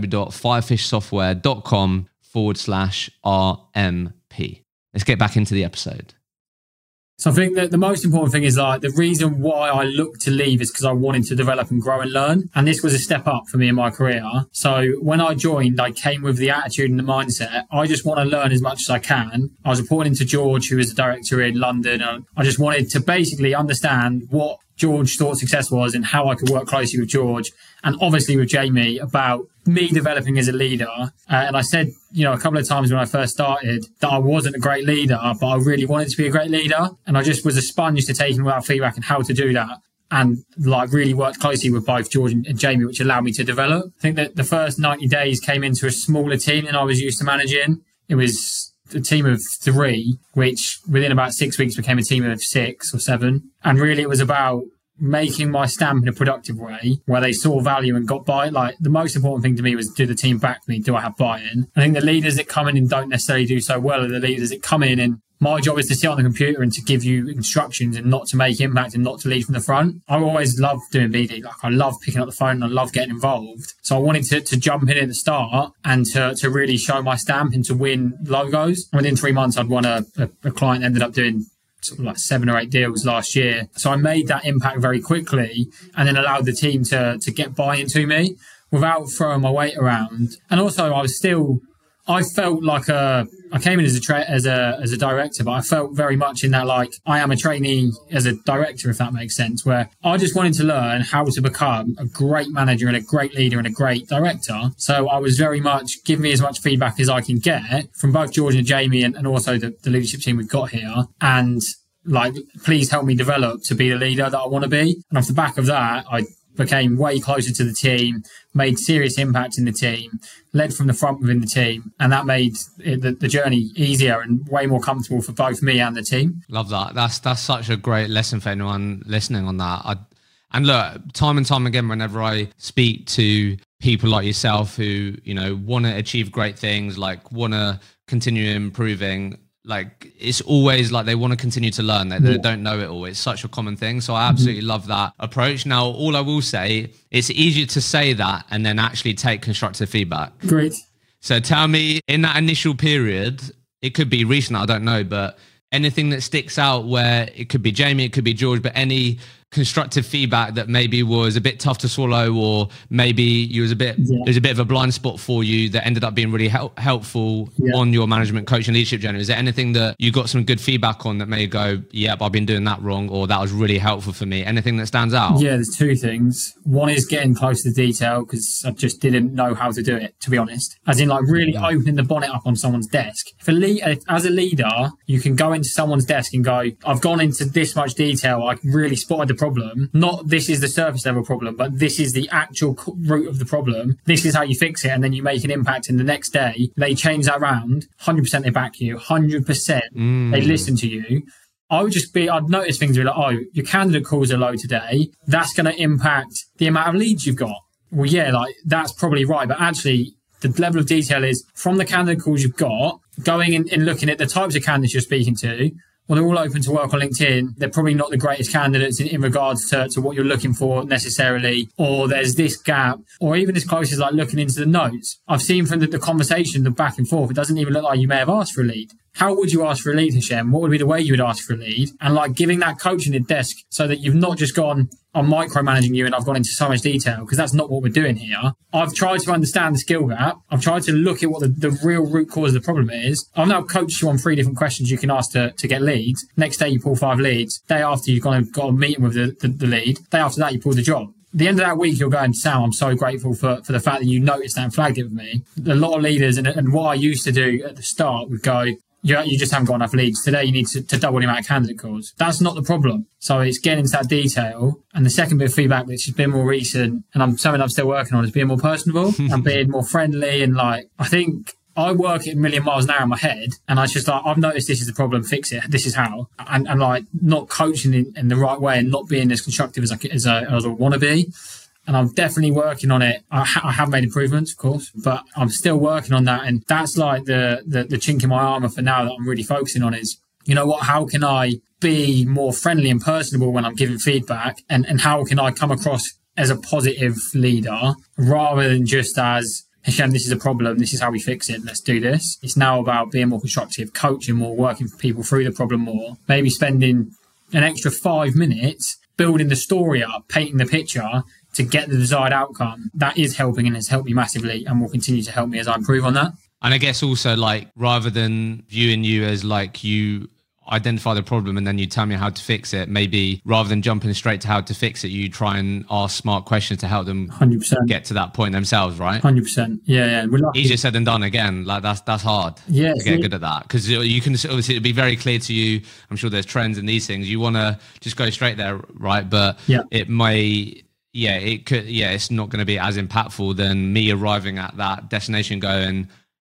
www.firefishsoftware.com/RMP. Let's get back into the episode. So I think that the most important thing is like the reason why I looked to leave is because I wanted to develop and grow and learn. And this was a step up for me in my career. So when I joined, I came with the attitude and the mindset. I just want to learn as much as I can. I was reporting to George, who is the director in London. And I just wanted to basically understand what George thought success was and how I could work closely with George and obviously with Jamie about me developing as a leader. And I said, a couple of times when I first started that I wasn't a great leader, but I really wanted to be a great leader. And I just was a sponge to taking out feedback and how to do that. And like really worked closely with both George and Jamie, which allowed me to develop. I think that the first 90 days came into a smaller team than I was used to managing. It was a team of 3, which within about 6 weeks became a team of 6 or 7. And really it was about making my stamp in a productive way where they saw value and got buy. Like, the most important thing to me was, do the team back me? Do I have buy-in? I think the leaders that come in and don't necessarily do so well are the leaders that come in and my job is to sit on the computer and to give you instructions and not to make impact and not to lead from the front. I always loved doing BD. Like, I love picking up the phone and I love getting involved. So I wanted to jump in at the start and to really show my stamp and to win logos. Within 3 months, I'd won a client, ended up doing sort of like 7 or 8 deals last year. So I made that impact very quickly and then allowed the team to get buy-in to me without throwing my weight around. And also I felt like I came in as a director, but I felt very much in that, like, I am a trainee as a director, if that makes sense, where I just wanted to learn how to become a great manager and a great leader and a great director. So I was very much, give me as much feedback as I can get from both George and Jamie and also the leadership team we've got here. And, like, please help me develop to be the leader that I want to be. And off the back of that, I became way closer to the team, made serious impact in the team, led from the front within the team, and that made the journey easier and way more comfortable for both me and the team. Love that. That's such a great lesson for anyone listening on that. And look, time and time again, whenever I speak to people like yourself who, you know, want to achieve great things, like want to continue improving, like, it's always like they want to continue to learn. They don't know it all. It's such a common thing. So I absolutely love that approach. Now, all I will say, it's easier to say that and then actually take constructive feedback. Great. So tell me, in that initial period, it could be recent, I don't know, but anything that sticks out where it could be Jamie, it could be George, but any constructive feedback that maybe was a bit tough to swallow, or maybe it was a bit of a blind spot for you that ended up being really helpful on your management, coaching, leadership journey? Is there anything that you got some good feedback on that may go, yep, I've been doing that wrong, or that was really helpful for me? Anything that stands out? Yeah, there's 2 things. One is getting close to the detail, because I just didn't know how to do it, to be honest. As in, like, really opening the bonnet up on someone's desk. As a leader, you can go into someone's desk and go, I've gone into this much detail, I really spotted the problem. Not this is the surface level problem, but this is the actual root of the problem. This is how you fix it. And then you make an impact. And the next day they change that around. 100% they back you. 100% they listen to you. I'd notice things like, oh, your candidate calls are low today. That's going to impact the amount of leads you've got. Well, yeah, like, that's probably right. But actually, the level of detail is from the candidate calls you've got, going in and looking at the types of candidates you're speaking to. Well, they're all open to work on LinkedIn. They're probably not the greatest candidates in regards to what you're looking for necessarily. Or there's this gap, or even as close as like looking into the notes. I've seen from the conversation, the back and forth, it doesn't even look like you may have asked for a lead. How would you ask for a lead, Hashem? What would be the way you would ask for a lead? And like giving that coaching at desk so that you've not just gone, I'm micromanaging you and I've gone into so much detail, because that's not what we're doing here. I've tried to understand the skill gap. I've tried to look at what the real root cause of the problem is. I've now coached you on 3 different questions you can ask to get leads. Next day you pull 5 leads. Day after you've got a meeting with the lead. Day after that you pull the job. The end of that week, you're going, Sam, I'm so grateful for the fact that you noticed that and flagged it with me. A lot of leaders, and what I used to do at the start would go, you just haven't got enough leads. Today, you need to double the amount of candidate calls. That's not the problem. So it's getting into that detail. And the second bit of feedback, which has been more recent, and something I'm still working on, is being more personable and being more friendly. And like, I think I work at a million miles an hour in my head, and I just like, I've noticed this is the problem, fix it. This is how. And like not coaching in the right way and not being as constructive as I want to be. And I'm definitely working on it. I have made improvements, of course, but I'm still working on that. And that's like the chink in my armor for now that I'm really focusing on is, you know what, how can I be more friendly and personable when I'm giving feedback? And how can I come across as a positive leader rather than just as, Hashem, this is a problem, this is how we fix it, let's do this. It's now about being more constructive, coaching more, working people through the problem more, maybe spending an extra 5 minutes building the story up, painting the picture to get the desired outcome. That is helping and has helped me massively and will continue to help me as I improve on that. And I guess also, like, rather than viewing you as like you identify the problem and then you tell me how to fix it, maybe rather than jumping straight to how to fix it, you try and ask smart questions to help them 100% get to that point themselves, right? 100%. Yeah. Easier said than done. Again, like that's hard. Yeah, to get good at that, because you can obviously, it'll be very clear to you. I'm sure there's trends in these things. You want to just go straight there, right? But it may. Yeah, it could. Yeah, it's not going to be as impactful than me arriving at that destination going,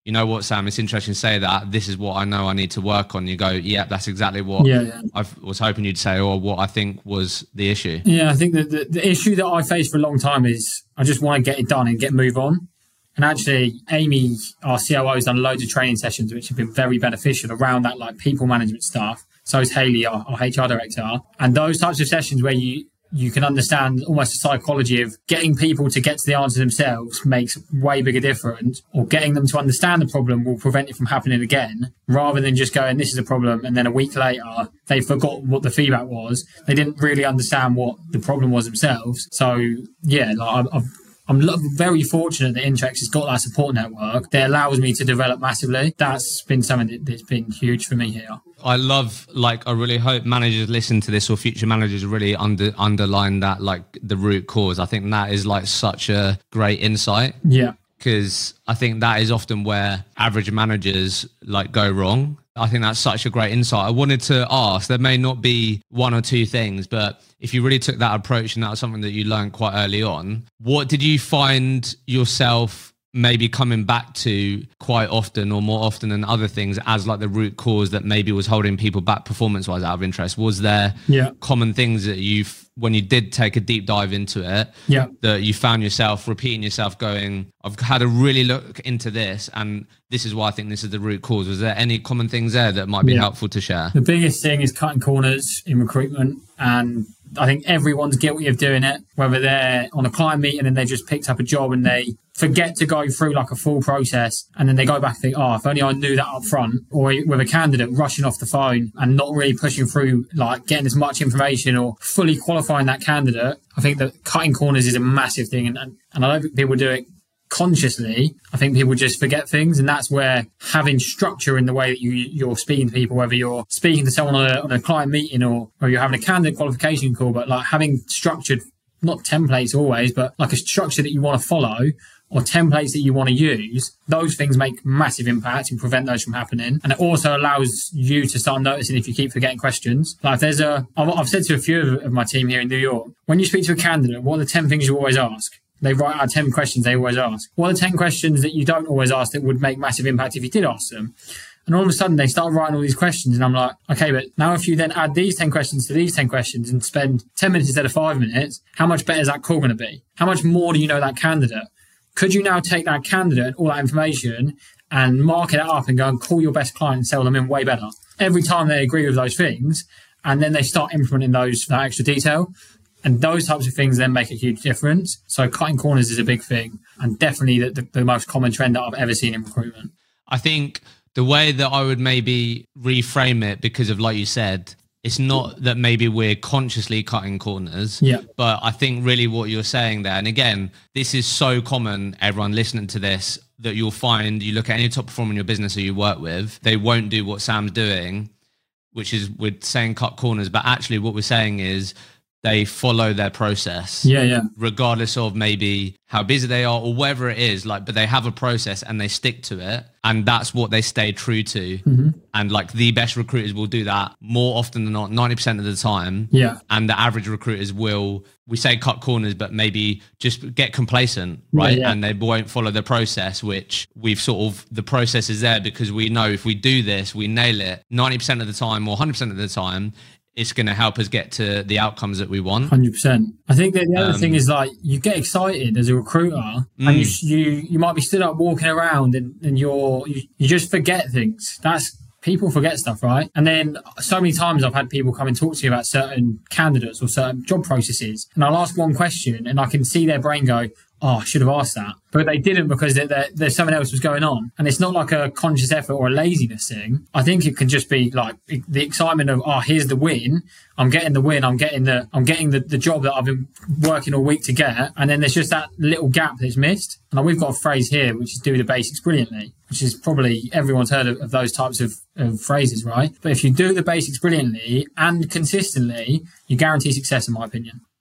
you know what, Sam, it's interesting to say that. This is what I know I need to work on. You go, yeah, that's exactly what I was hoping you'd say, or what I think was the issue. Yeah, I think that the issue that I faced for a long time is I just want to get it done and move on. And actually, Amy, our COO, has done loads of training sessions, which have been very beneficial around that, like people management stuff. So is Hayley, our HR director. And those types of sessions where you can understand almost the psychology of getting people to get to the answer themselves makes way bigger difference, or getting them to understand the problem will prevent it from happening again, rather than just going, this is a problem, and then a week later, they forgot what the feedback was. They didn't really understand what the problem was themselves. So, yeah, like I'm very fortunate that Interact has got that support network that allows me to develop massively. That's been something that's been huge for me here. I love, like, I really hope managers listen to this, or future managers really underline that, like, the root cause. I think that is like such a great insight. Yeah. Because I think that is often where average managers like go wrong. I think that's such a great insight. I wanted to ask, there may not be one or two things, but if you really took that approach and that was something that you learned quite early on, what did you find yourself maybe coming back to quite often, or more often than other things, as like the root cause that maybe was holding people back performance-wise out of interest? Was there common things that when you did take a deep dive into it, that you found yourself repeating yourself going, I've had to really look into this, and this is why I think this is the root cause? Was there any common things there that might be helpful to share? The biggest thing is cutting corners in recruitment, and I think everyone's guilty of doing it, whether they're on a client meeting and they just picked up a job and they forget to go through like a full process, and then they go back and think, oh, if only I knew that up front. Or with a candidate rushing off the phone and not really pushing through, like getting as much information or fully qualifying that candidate. I think that cutting corners is a massive thing, and I don't think people do it consciously. I think people just forget things, and that's where having structure in the way that you're speaking to people, whether you're speaking to someone on a client meeting or you're having a candidate qualification call, but like having structured, not templates always, but like a structure that you want to follow, or templates that you want to use, those things make massive impact and prevent those from happening. And it also allows you to start noticing if you keep forgetting questions. Like I've said to a few of my team here in New York, when you speak to a candidate, what are the 10 things you always ask? They write out 10 questions they always ask. What are the 10 questions that you don't always ask that would make massive impact if you did ask them? And all of a sudden they start writing all these questions, and I'm like, okay, but now if you then add these 10 questions to these 10 questions and spend 10 minutes instead of 5 minutes, how much better is that call going to be? How much more do you know that candidate? Could you now take that candidate and all that information and mark it up and go and call your best client and sell them in way better every time they agree with those things, and then they start implementing that extra detail? And those types of things then make a huge difference. So cutting corners is a big thing, and definitely the most common trend that I've ever seen in recruitment. I think the way that I would maybe reframe it, because of, like you said, it's not that maybe we're consciously cutting corners, but I think really what you're saying there, and again, this is so common, everyone listening to this, that you'll find, you look at any top performer in your business who you work with, they won't do what Sam's doing, which is we're saying cut corners, but actually what we're saying is they follow their process, regardless of maybe how busy they are or whatever it is, like, but they have a process and they stick to it, and that's what they stay true to. And like the best recruiters will do that more often than not, 90% of the time. And the average recruiters will, we say cut corners, but maybe just get complacent, right? And they won't follow the process, which we've sort of, the process is there because we know if we do this, we nail it 90% of the time or 100% of the time, it's going to help us get to the outcomes that we want. 100%. I think that the other thing is, like, you get excited as a recruiter and you might be stood up walking around and you just forget things. People forget stuff, right? And then so many times I've had people come and talk to me about certain candidates or certain job processes, and I'll ask one question and I can see their brain go, oh, I should have asked that. But they didn't because there's something else was going on. And it's not like a conscious effort or a laziness thing. I think it can just be like the excitement of, oh, here's the win. I'm getting the win. I'm getting the job that I've been working all week to get. And then there's just that little gap that's missed. And we've got a phrase here, which is do the basics brilliantly, which is probably everyone's heard of those types of phrases, right? But if you do the basics brilliantly and consistently, you guarantee success, in my opinion.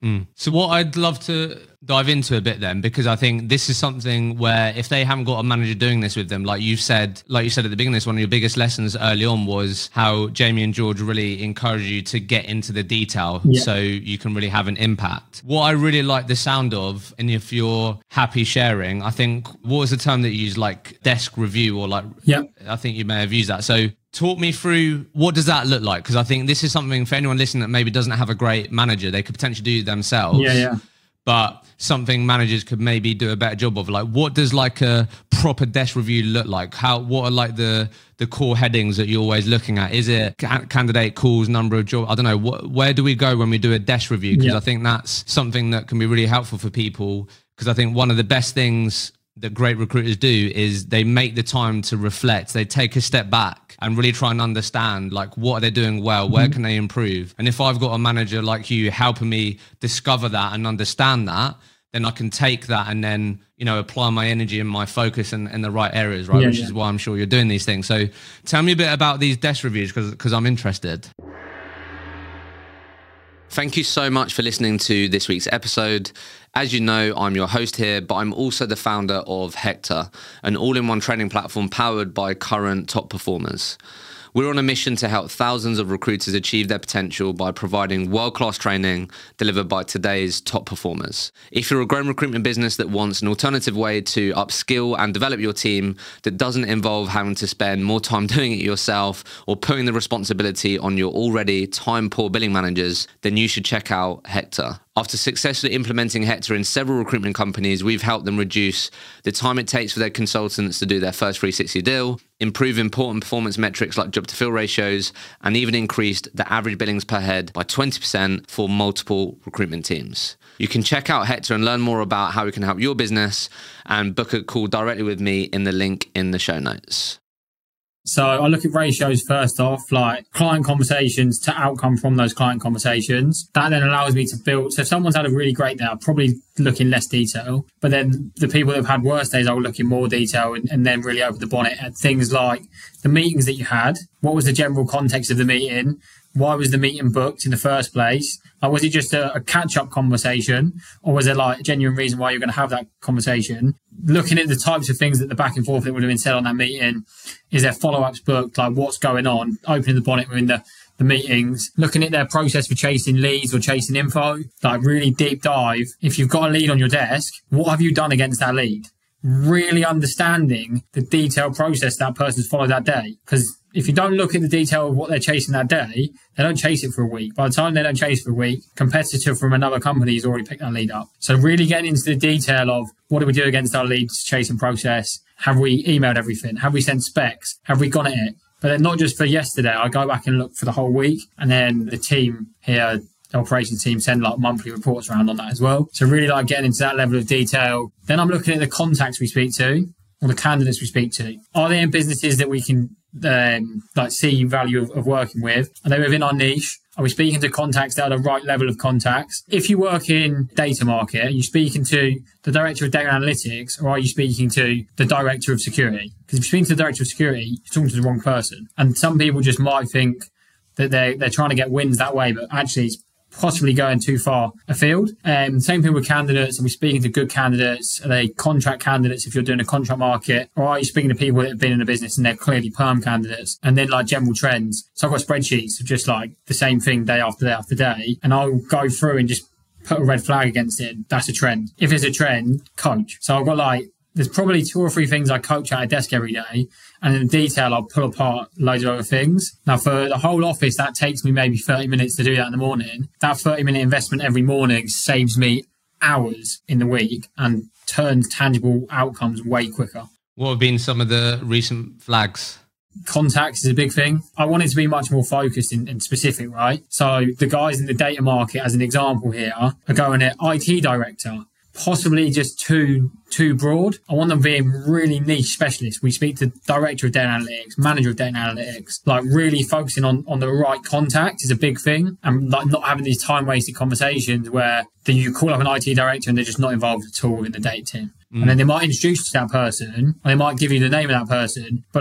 So what I'd love to dive into a bit then, because I think this is something where if they haven't got a manager doing this with them, like you said at the beginning, one of your biggest lessons early on was how Jamie and George really encourage you to get into the detail so you can really have an impact. What I really like the sound of, and if you're happy sharing, I think, what was the term that you used, like desk review, or like, I think you may have used that. So talk me through, what does that look like? Because I think this is something for anyone listening that maybe doesn't have a great manager, they could potentially do it themselves. But something managers could maybe do a better job of. Like, what does like a proper desk review look like? What are like the core headings that you're always looking at? Is it candidate calls, number of jobs? I don't know. Where do we go when we do a desk review? Because I think that's something that can be really helpful for people. Because I think one of the best things that great recruiters do is they make the time to reflect. They take a step back and really try and understand, like, what are they doing well? Where can they improve? And if I've got a manager like you helping me discover that and understand that, then I can take that and then, you know, apply my energy and my focus in the right areas, right? Which is why I'm sure you're doing these things. So tell me a bit about these desk reviews, because I'm interested. Thank you so much for listening to this week's episode. As you know, I'm your host here, but I'm also the founder of Hector, an all-in-one training platform powered by current top performers. We're on a mission to help thousands of recruiters achieve their potential by providing world-class training delivered by today's top performers. If you're a growing recruitment business that wants an alternative way to upskill and develop your team that doesn't involve having to spend more time doing it yourself or putting the responsibility on your already time-poor billing managers, then you should check out Hector. After successfully implementing Hector in several recruitment companies, we've helped them reduce the time it takes for their consultants to do their first 360 deal, improve important performance metrics like job to fill ratios, and even increased the average billings per head by 20% for multiple recruitment teams. You can check out Hector and learn more about how we can help your business and book a call directly with me in the link in the show notes. So I look at ratios first off, like client conversations to outcome from those client conversations. That then allows me to build. So if someone's had a really great day, I'll probably look in less detail. But then the people that have had worse days, I'll look in more detail and then really open the bonnet at things like the meetings that you had. What was the general context of the meeting? Why was the meeting booked in the first place? Like, was it just a catch-up conversation, or was there like a genuine reason why you're going to have that conversation? Looking at the types of things that the back and forth that would have been said on that meeting, is there follow-ups booked? Like, what's going on? Opening the bonnet within the meetings, looking at their process for chasing leads or chasing info, like really deep dive. If you've got a lead on your desk, what have you done against that lead? Really understanding the detailed process that person's followed that day. Because if you don't look at the detail of what they're chasing that day, they don't chase it for a week. By the time they don't chase for a week, competitor from another company has already picked that lead up. So really getting into the detail of what do we do against our leads chasing process? Have we emailed everything? Have we sent specs? Have we gone at it? But then not just for yesterday, I go back and look for the whole week. And then the team here, the operations team, send like monthly reports around on that as well. So really like getting into that level of detail. Then I'm looking at the contacts we speak to or the candidates we speak to. Are they in businesses that we can like see value of working with? Are they within our niche? Are we speaking to contacts that are the right level of contacts? If you work in data market, are you speaking to the director of data analytics, or are you speaking to the director of security? Because if you're speaking to the director of security, you're talking to the wrong person. And some people just might think that they're trying to get wins that way, but actually it's possibly going too far afield. Same thing with candidates. Are we speaking to good candidates? Are they contract candidates if you're doing a contract market? Or are you speaking to people that have been in the business and they're clearly perm candidates? And then like general trends. So I've got spreadsheets of just like the same thing day after day after day. And I'll go through and just put a red flag against it. That's a trend. If there's a trend, coach. So I've got like, there's probably 2 or 3 things I coach at a desk every day. And in detail, I'll pull apart loads of other things. Now, for the whole office, that takes me maybe 30 minutes to do that in the morning. That 30-minute investment every morning saves me hours in the week and turns tangible outcomes way quicker. What have been some of the recent flags? Contacts is a big thing. I wanted to be much more focused and specific, right? So the guys in the data market, as an example here, are going at IT director. Possibly just too broad. I want them being really niche specialists. We speak to director of data analytics, manager of data analytics, like really focusing on the right contact is a big thing. And like not having these time wasted conversations where you call up an IT director and they're just not involved at all in the data team. And then they might introduce you to that person, and they might give you the name of that person, but like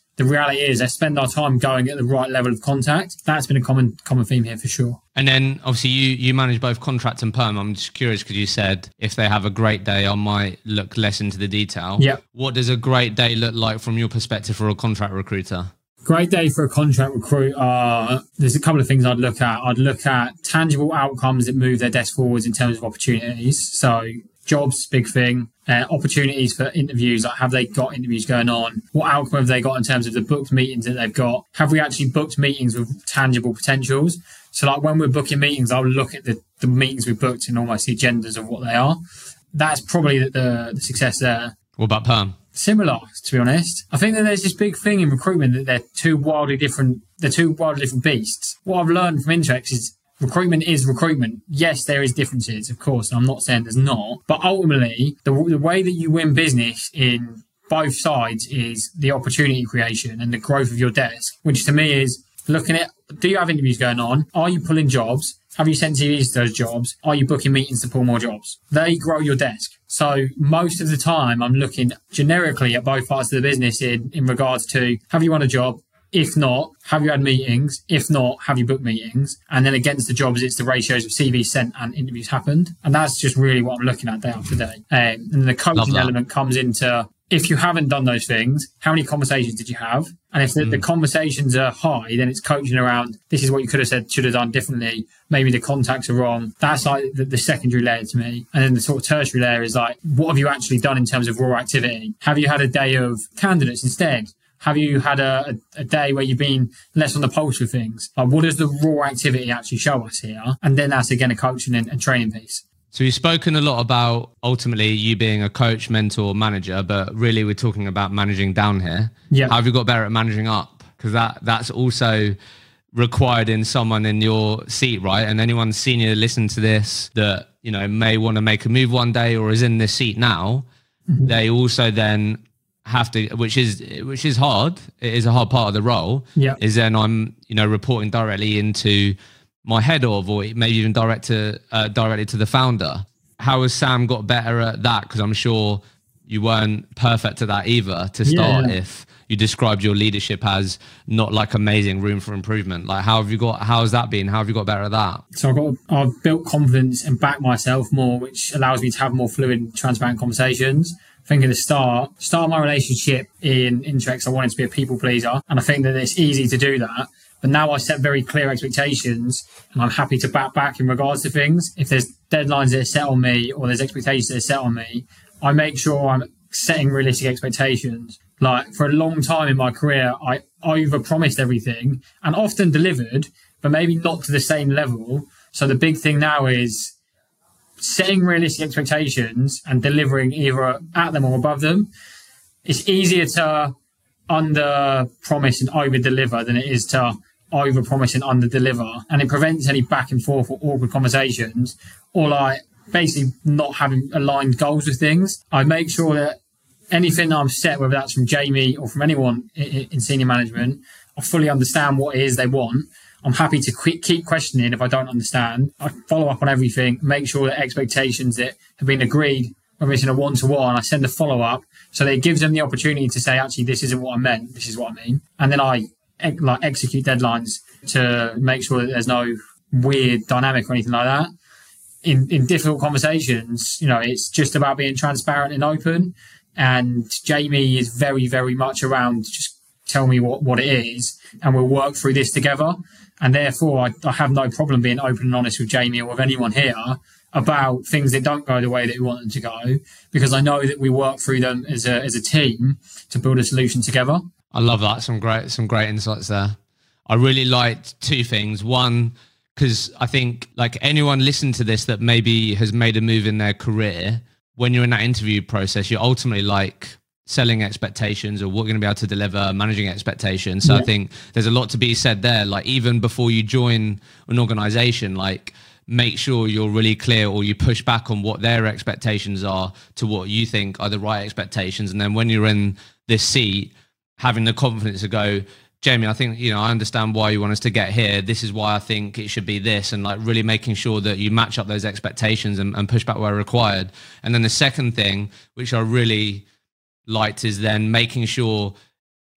the reality is they spend our time going at the right level of contact. That's been a common theme here for sure. And then obviously you manage both contract and perm. I'm just curious because you said if they have a great day, I might look less into the detail. Yeah. What does a great day look like from your perspective for a contract recruiter? Great day for a contract recruiter. There's a couple of things I'd look at. I'd look at tangible outcomes that move their desk forwards in terms of opportunities. So jobs, big thing. Opportunities for interviews, like have they got interviews going on? What outcome have they got in terms of the booked meetings that they've got? Have we actually booked meetings with tangible potentials? So like when we're booking meetings, I'll look at the meetings we've booked and almost the agendas of what they are. That's probably the success there. What about perm? Similar, to be honest. I think that there's this big thing in recruitment that they're two wildly different beasts. What I've learned from Interact is recruitment is recruitment. Yes, there is differences, of course, and I'm not saying there's not. But ultimately, the way that you win business in both sides is the opportunity creation and the growth of your desk, which to me is looking at, do you have interviews going on? Are you pulling jobs? Have you sent CVs to those jobs? Are you booking meetings to pull more jobs? They grow your desk. So most of the time, I'm looking generically at both parts of the business in regards to, have you won a job? If not, have you had meetings? If not, have you booked meetings? And then against the jobs, it's the ratios of CVs sent and interviews happened. And that's just really what I'm looking at day after day. And the coaching element comes into, if you haven't done those things, how many conversations did you have? And if the conversations are high, then it's coaching around, this is what you could have said, should have done differently. Maybe the contacts are wrong. That's like the secondary layer to me. And then the sort of tertiary layer is like, what have you actually done in terms of raw activity? Have you had a day of candidates instead? Have you had a day where you've been less on the pulse with things? Like, what does the raw activity actually show us here? And then that's, again, a coaching and training piece. So you've spoken a lot about ultimately you being a coach, mentor, manager, but really we're talking about managing down here. Yeah. How have you got better at managing up? Because that's also required in someone in your seat, right? And anyone senior listen to this that, you know, may want to make a move one day or is in this seat now, they also then have to, which is hard. It is a hard part of the role. Yeah. Is then I'm, you know, reporting directly into my head of, or maybe even directly to the founder. How has Sam got better at that? Because I'm sure you weren't perfect at that either to start. Yeah. If you described your leadership as not like amazing, room for improvement, like how has that been? How have you got better at that? So I've built confidence and backed myself more, which allows me to have more fluid, transparent conversations. I think at the start of my relationship in Interact, I wanted to be a people pleaser. And I think that it's easy to do that. But now I set very clear expectations and I'm happy to back in regards to things. If there's deadlines that are set on me or there's expectations that are set on me, I make sure I'm setting realistic expectations. Like for a long time in my career, I overpromised everything and often delivered, but maybe not to the same level. So the big thing now is setting realistic expectations and delivering either at them or above them. It's easier to under promise and over deliver than it is to over promise and under deliver, and it prevents any back and forth or awkward conversations or like basically not having aligned goals with things. I make sure that anything that I'm set, whether that's from Jamie or from anyone in senior management, I fully understand what it is they want. I'm happy to keep questioning if I don't understand. I follow up on everything, make sure that expectations that have been agreed, whether it's in a one-to-one, I send a follow-up so that it gives them the opportunity to say, actually, this isn't what I meant, this is what I mean. And then I execute deadlines to make sure that there's no weird dynamic or anything like that. In difficult conversations, you know, it's just about being transparent and open. And Jamie is very, very much around just tell me what it is and we'll work through this together. And therefore, I have no problem being open and honest with Jamie or with anyone here about things that don't go the way that we want them to go, because I know that we work through them as a team to build a solution together. I love that. Some great insights there. I really liked two things. One, because I think like anyone listening to this that maybe has made a move in their career, when you're in that interview process, you're ultimately like selling expectations or what you're going to be able to deliver, managing expectations. So yeah. I think there's a lot to be said there. Like even before you join an organization, like make sure you're really clear or you push back on what their expectations are to what you think are the right expectations. And then when you're in this seat, having the confidence to go, Jamie, I think, you know, I understand why you want us to get here. This is why I think it should be this, and like really making sure that you match up those expectations and push back where required. And then the second thing, which I really liked, is then making sure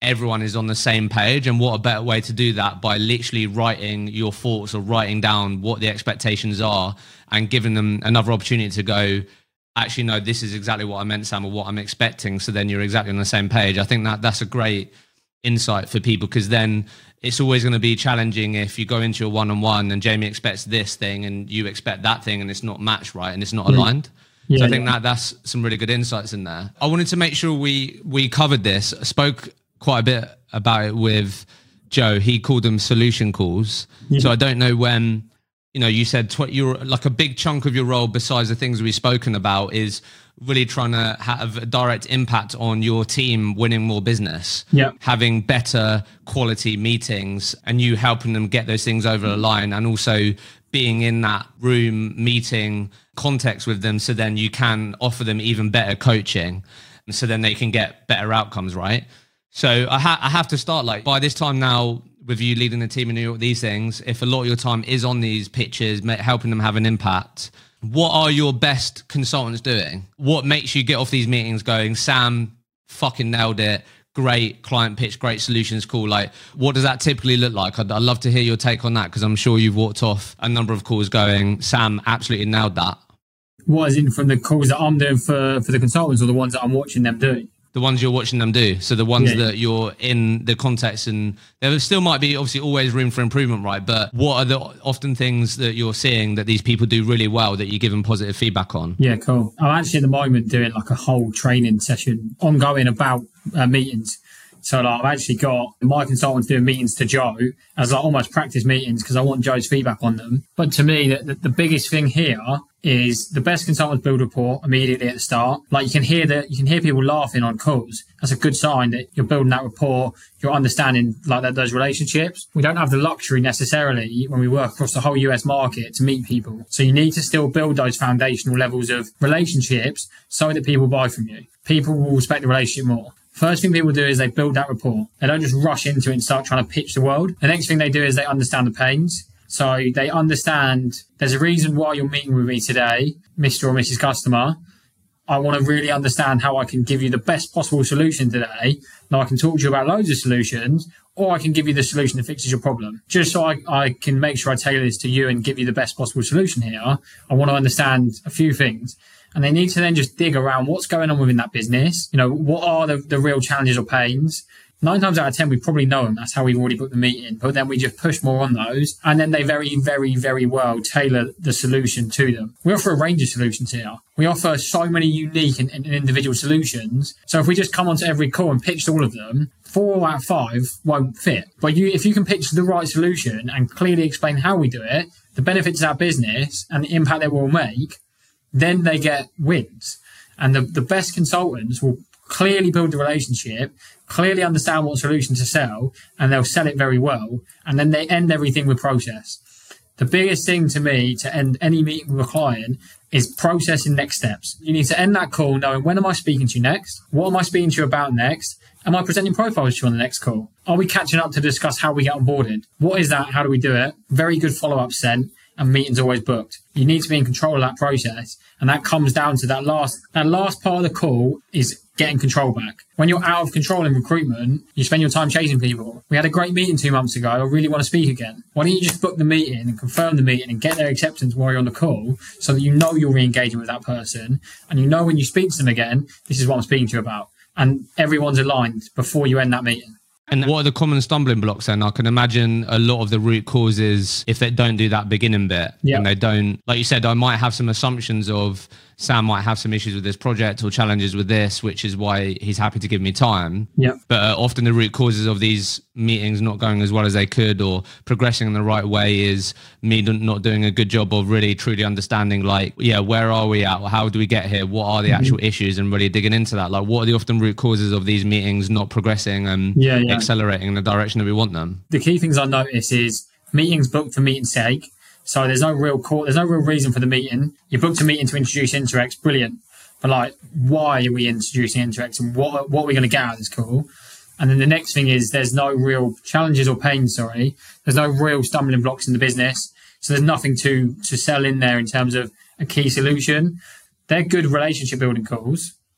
everyone is on the same page. And what a better way to do that by literally writing your thoughts or writing down what the expectations are and giving them another opportunity to go, actually, no, this is exactly what I meant, Sam, or what I'm expecting. So then you're exactly on the same page. I think that that's a great insight for people, because then it's always going to be challenging if you go into a one-on-one and Jamie expects this thing and you expect that thing and it's not matched right and it's not aligned. Yeah, so I think that's some really good insights in there. I wanted to make sure we covered this. I spoke quite a bit about it with Joe. He called them solution calls. Yeah. So I don't know when, you said you're like a big chunk of your role, besides the things we've spoken about, is really trying to have a direct impact on your team winning more business, having better quality meetings and you helping them get those things over the line, and also being in that room meeting context with them, so then you can offer them even better coaching, and so then they can get better outcomes, right? So I have to start, like, by this time now, with you leading the team in New York, these things, if a lot of your time is on these pitches, helping them have an impact, what are your best consultants doing? What makes you get off these meetings going, Sam fucking nailed it, great client pitch, great solutions call? Like, what does that typically look like? I'd love to hear your take on that, because I'm sure you've walked off a number of calls going, Sam absolutely nailed that. What, as in from the calls that I'm doing for the consultants, or the ones that I'm watching them do? The ones you're watching them do. So the ones that you're in the context, and there still might be obviously always room for improvement, right? But what are the often things that you're seeing that these people do really well that you give them positive feedback on? Yeah, cool. I'm actually at the moment doing like a whole training session ongoing about meetings. So like, I've actually got my consultants doing meetings to Joe as like almost practice meetings, because I want Joe's feedback on them. But to me, the biggest thing here is the best consultants build rapport immediately at the start. Like, you can hear people laughing on calls. That's a good sign that you're building that rapport. You're understanding like those relationships. We don't have the luxury necessarily when we work across the whole US market to meet people. So you need to still build those foundational levels of relationships so that people buy from you. People will respect the relationship more. First thing people do is they build that rapport. They don't just rush into it and start trying to pitch the world. The next thing they do is they understand the pains. So they understand there's a reason why you're meeting with me today, Mr. or Mrs. Customer. I want to really understand how I can give you the best possible solution today. Now, I can talk to you about loads of solutions, or I can give you the solution that fixes your problem. Just so I can make sure I tailor this to you and give you the best possible solution here, I want to understand a few things. And they need to then just dig around what's going on within that business. What are the real challenges or pains? 9 times out of 10, we probably know them. That's how we've already booked the meeting. But then we just push more on those. And then they very, very, very well tailor the solution to them. We offer a range of solutions here. We offer so many unique and individual solutions. So if we just come onto every call and pitch all of them, 4 out of 5 won't fit. But if you can pitch the right solution and clearly explain how we do it, the benefits of our business and the impact that we'll make, then they get wins. And the best consultants will clearly build the relationship, clearly understand what solution to sell, and they'll sell it very well. And then they end everything with process. The biggest thing to me to end any meeting with a client is processing next steps. You need to end that call knowing, when am I speaking to you next? What am I speaking to you about next? Am I presenting profiles to you on the next call? Are we catching up to discuss how we get onboarded? What is that? How do we do it? Very good follow-up sent, and meetings always booked. You need to be in control of that process. And that comes down to that last part of the call is getting control back. When you're out of control in recruitment, you spend your time chasing people. We had a great meeting 2 months ago. I really want to speak again. Why don't you just book the meeting and confirm the meeting and get their acceptance while you're on the call, so that you know you're re-engaging with that person, and you know when you speak to them again, this is what I'm speaking to you about. And everyone's aligned before you end that meeting. And what are the common stumbling blocks then? I can imagine a lot of the root causes, if they don't do that beginning bit, and they don't, like you said, I might have some assumptions of Sam might have some issues with this project or challenges with this, which is why he's happy to give me time. But often the root causes of these meetings not going as well as they could or progressing in the right way is me not doing a good job of really truly understanding, like, where are we at? How do we get here? What are the actual issues? And really digging into that. Like, what are the often root causes of these meetings not progressing and accelerating in the direction that we want them? The key things I notice is meetings booked for meeting's sake. So there's no real reason for the meeting. You booked a meeting to introduce Interex, brilliant. But like, why are we introducing Interex, and what are we going to get out of this call? And then the next thing is there's no real challenges or pains, There's no real stumbling blocks in the business. So there's nothing to sell in there in terms of a key solution. They're good relationship building calls.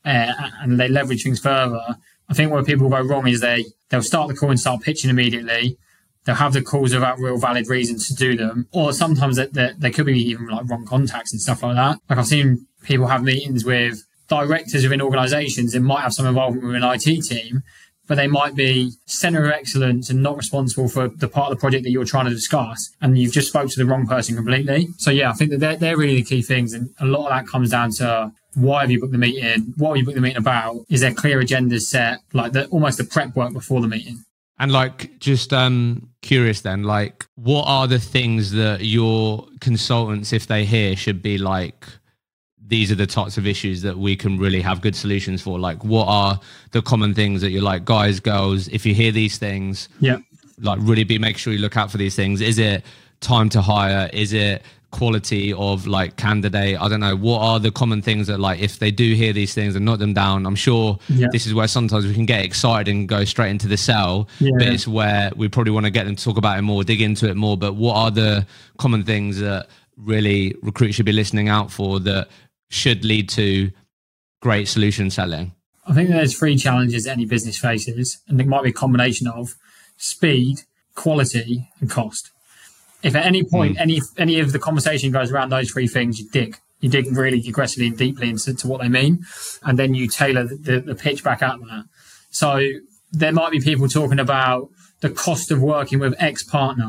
and they leverage things further. I think where people go wrong is they'll start the call and start pitching immediately. They'll have the calls without real valid reasons to do them. Or sometimes they could be even like wrong contacts and stuff like that. Like I've seen people have meetings with directors within organisations that might have some involvement with an IT team, but they might be centre of excellence and not responsible for the part of the project that you're trying to discuss. And you've just spoke to the wrong person completely. So yeah, I think that they're really the key things. And a lot of that comes down to why have you booked the meeting? What have you booked the meeting about? Is there clear agendas set? Like almost the prep work before the meeting. And like, just curious then, like, what are the things that your consultants, if they hear, should be like, these are the types of issues that we can really have good solutions for? Like, what are the common things that you're like, guys, girls, if you hear these things, yeah, like really make sure you look out for these things. Is it time to hire? Is it quality of like candidate? I don't know. What are the common things that like, if they do hear these things and note them down, I'm sure this is where sometimes we can get excited and go straight into the sell, but it's where we probably want to get them to talk about it more, dig into it more. But what are the common things that really recruiters should be listening out for that should lead to great solution selling? I think there's 3 challenges any business faces, and it might be a combination of speed, quality, and cost. If at any point any of the conversation goes around those 3 things, you dig really aggressively and deeply into what they mean, and then you tailor the pitch back at that. So there might be people talking about the cost of working with X partner.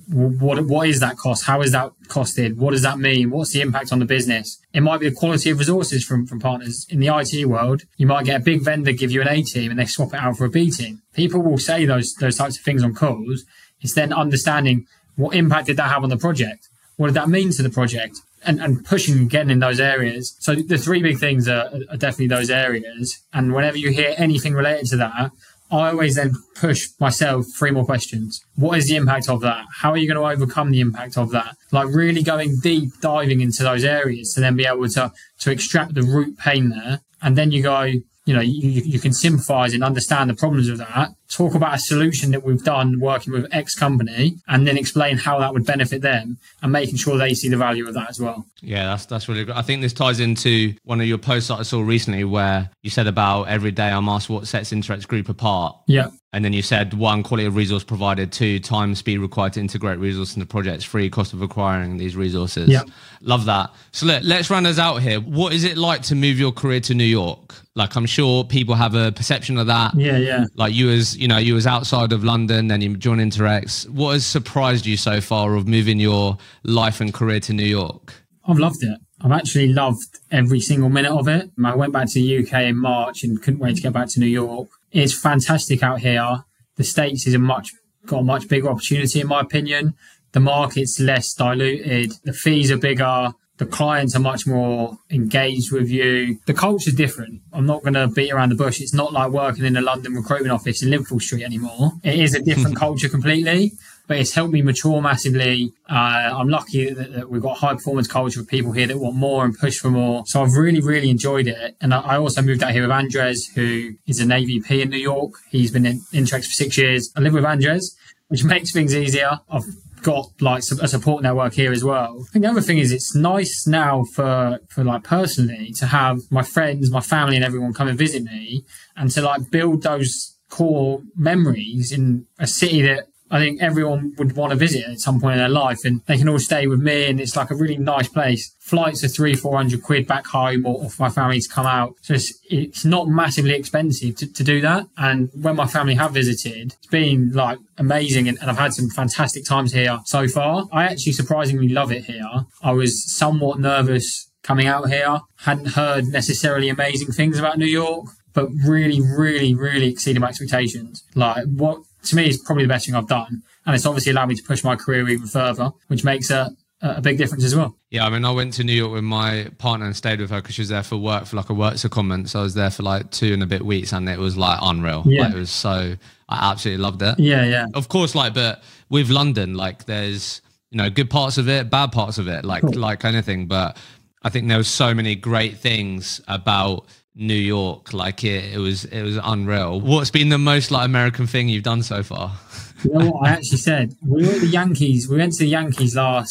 What is that cost? How is that costed? What does that mean? What's the impact on the business? It might be the quality of resources from partners. In the IT world, you might get a big vendor give you an A team and they swap it out for a B team. People will say those types of things on calls. It's then understanding what impact did that have on the project? What did that mean to the project? And pushing and getting in those areas. So the 3 big things are definitely those areas. And whenever you hear anything related to that, I always then push myself 3 more questions. What is the impact of that? How are you going to overcome the impact of that? Like really going deep, diving into those areas to then be able to extract the root pain there. And then you go, you know, you can sympathize and understand the problems of that, talk about a solution that we've done working with X company, and then explain how that would benefit them and making sure they see the value of that as well. Yeah, that's really good. I think this ties into one of your posts that I saw recently where you said about every day I'm asked what sets Interex Group apart. Yeah. And then you said 1, quality of resource provided, 2, time, speed required to integrate resources into projects, 3, cost of acquiring these resources. Yeah. Love that. So let's run us out here. What is it like to move your career to New York? Like, I'm sure people have a perception of that. Yeah. Like you was outside of London, then you joined Interex. What has surprised you so far of moving your life and career to New York? I've loved it. I've actually loved every single minute of it. I went back to the UK in March and couldn't wait to get back to New York. It's fantastic out here. The States is got a much bigger opportunity, in my opinion. The market's less diluted. The fees are bigger. The clients are much more engaged with you. The culture's different. I'm not going to beat around the bush. It's not like working in a London recruitment office in Liverpool Street anymore. It is a different culture completely, but it's helped me mature massively. I'm lucky that we've got a high performance culture of people here that want more and push for more. So I've really, really enjoyed it. And I also moved out here with Andres, who is an AVP in New York. He's been in Interex for 6 years. I live with Andres, which makes things easier. I've got like a support network here as well. I think the other thing is it's nice now for like personally to have my friends, my family and everyone come and visit me and to like build those core memories in a city that I think everyone would want to visit at some point in their life, and they can all stay with me, and it's like a really nice place. Flights are 300-400 quid back home or for my family to come out. So it's not massively expensive to do that. And when my family have visited, it's been like amazing, and I've had some fantastic times here so far. I actually surprisingly love it here. I was somewhat nervous coming out here, hadn't heard necessarily amazing things about New York, but really, really, really exceeded my expectations. Like what to me is probably the best thing I've done. And it's obviously allowed me to push my career even further, which makes a big difference as well. Yeah, I mean, I went to New York with my partner and stayed with her because she was there for work, for like a work secondment. So I was there for like 2 and a bit weeks and it was like unreal. Yeah. Like, it was so, I absolutely loved it. Yeah. Of course, like, but with London, like there's, you know, good parts of it, bad parts of it, like anything. But I think there was so many great things about New York, like it was unreal. What's been the most like American thing you've done so far? You know what I actually said? We were at the Yankees. We went to the Yankees last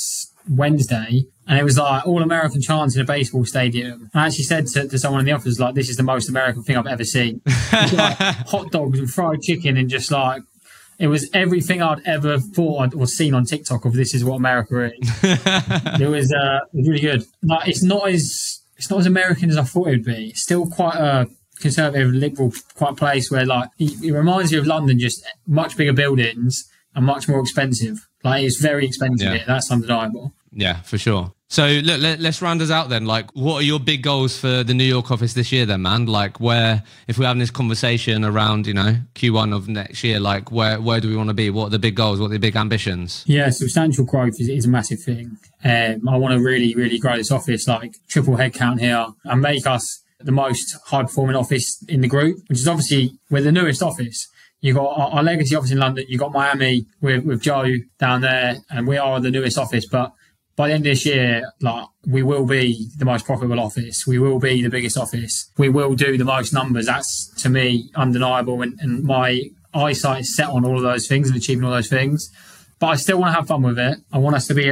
Wednesday, and it was like all American chants in a baseball stadium. And I actually said to someone in the office, like, this is the most American thing I've ever seen. It's like hot dogs and fried chicken, and just like, it was everything I'd ever thought or seen on TikTok of this is what America is. It was really good. Like, it's not as American as I thought it would be. It's still quite a conservative, liberal, quite a place where, like, it reminds you of London, just much bigger buildings and much more expensive. Like, it's very expensive here. That's undeniable. Yeah, for sure. So look, let's round us out then. Like, what are your big goals for the New York office this year then, man? Like, where, if we're having this conversation around, you know, Q1 of next year, like, where do we want to be? What are the big goals? What are the big ambitions? Yeah, substantial growth is a massive thing. I want to really, really grow this office, like triple headcount here, and make us the most high-performing office in the group, which is obviously, we're the newest office. You got our legacy office in London. You got Miami with Joe down there, and we are the newest office. But by the end of this year, like, we will be the most profitable office. We will be the biggest office. We will do the most numbers. That's, to me, undeniable. And my eyesight is set on all of those things and achieving all those things. But I still want to have fun with it. I want us to be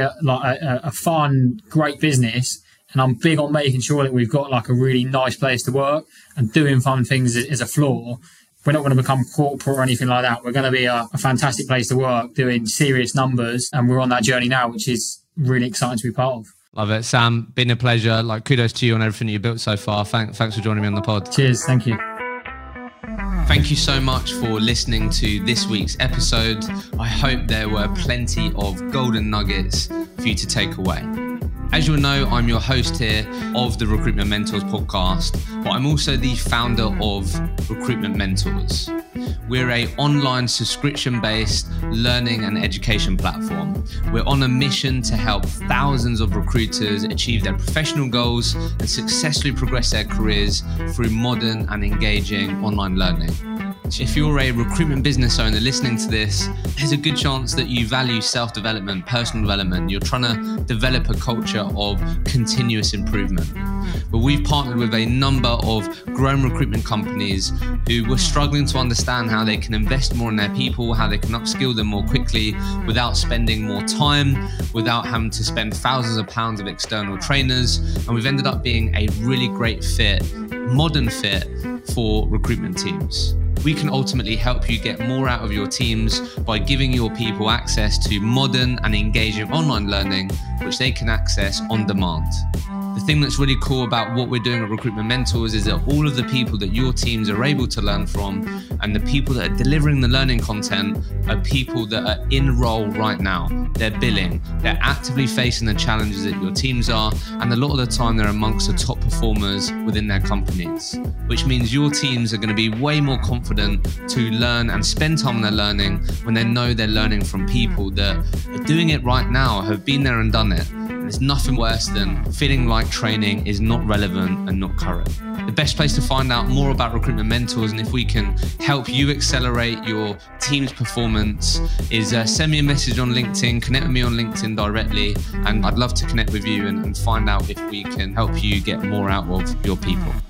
a fun, great business. And I'm big on making sure that we've got like a really nice place to work, and doing fun things is a flaw. We're not going to become corporate or anything like that. We're going to be a fantastic place to work, doing serious numbers. And we're on that journey now, which is really exciting to be part of. Love it. Sam, been a pleasure. Like, kudos to you on everything you've built so far. Thanks for joining me on the pod. Cheers. Thank you. Thank you so much for listening to this week's episode. I hope there were plenty of golden nuggets for you to take away. As you'll know, I'm your host here of the Recruitment Mentors podcast, but I'm also the founder of Recruitment Mentors. We're an online subscription-based learning and education platform. We're on a mission to help thousands of recruiters achieve their professional goals and successfully progress their careers through modern and engaging online learning. If you're a recruitment business owner listening to this, there's a good chance that you value self-development, personal development. You're trying to develop a culture of continuous improvement. But we've partnered with a number of growing recruitment companies who were struggling to understand how they can invest more in their people, how they can upskill them more quickly without spending more time, without having to spend thousands of pounds of external trainers. And we've ended up being a really great fit, modern fit for recruitment teams. We can ultimately help you get more out of your teams by giving your people access to modern and engaging online learning, which they can access on demand. The thing that's really cool about what we're doing at Recruitment Mentors is that all of the people that your teams are able to learn from and the people that are delivering the learning content are people that are in role right now. They're billing, they're actively facing the challenges that your teams are, and a lot of the time they're amongst the top performers within their companies, which means your teams are going to be way more confident to learn and spend time on their learning when they know they're learning from people that are doing it right now, have been there and done it. There's nothing worse than feeling like training is not relevant and not current. The best place to find out more about Recruitment Mentors and if we can help you accelerate your team's performance is send me a message on LinkedIn, connect with me on LinkedIn directly, and I'd love to connect with you and find out if we can help you get more out of your people.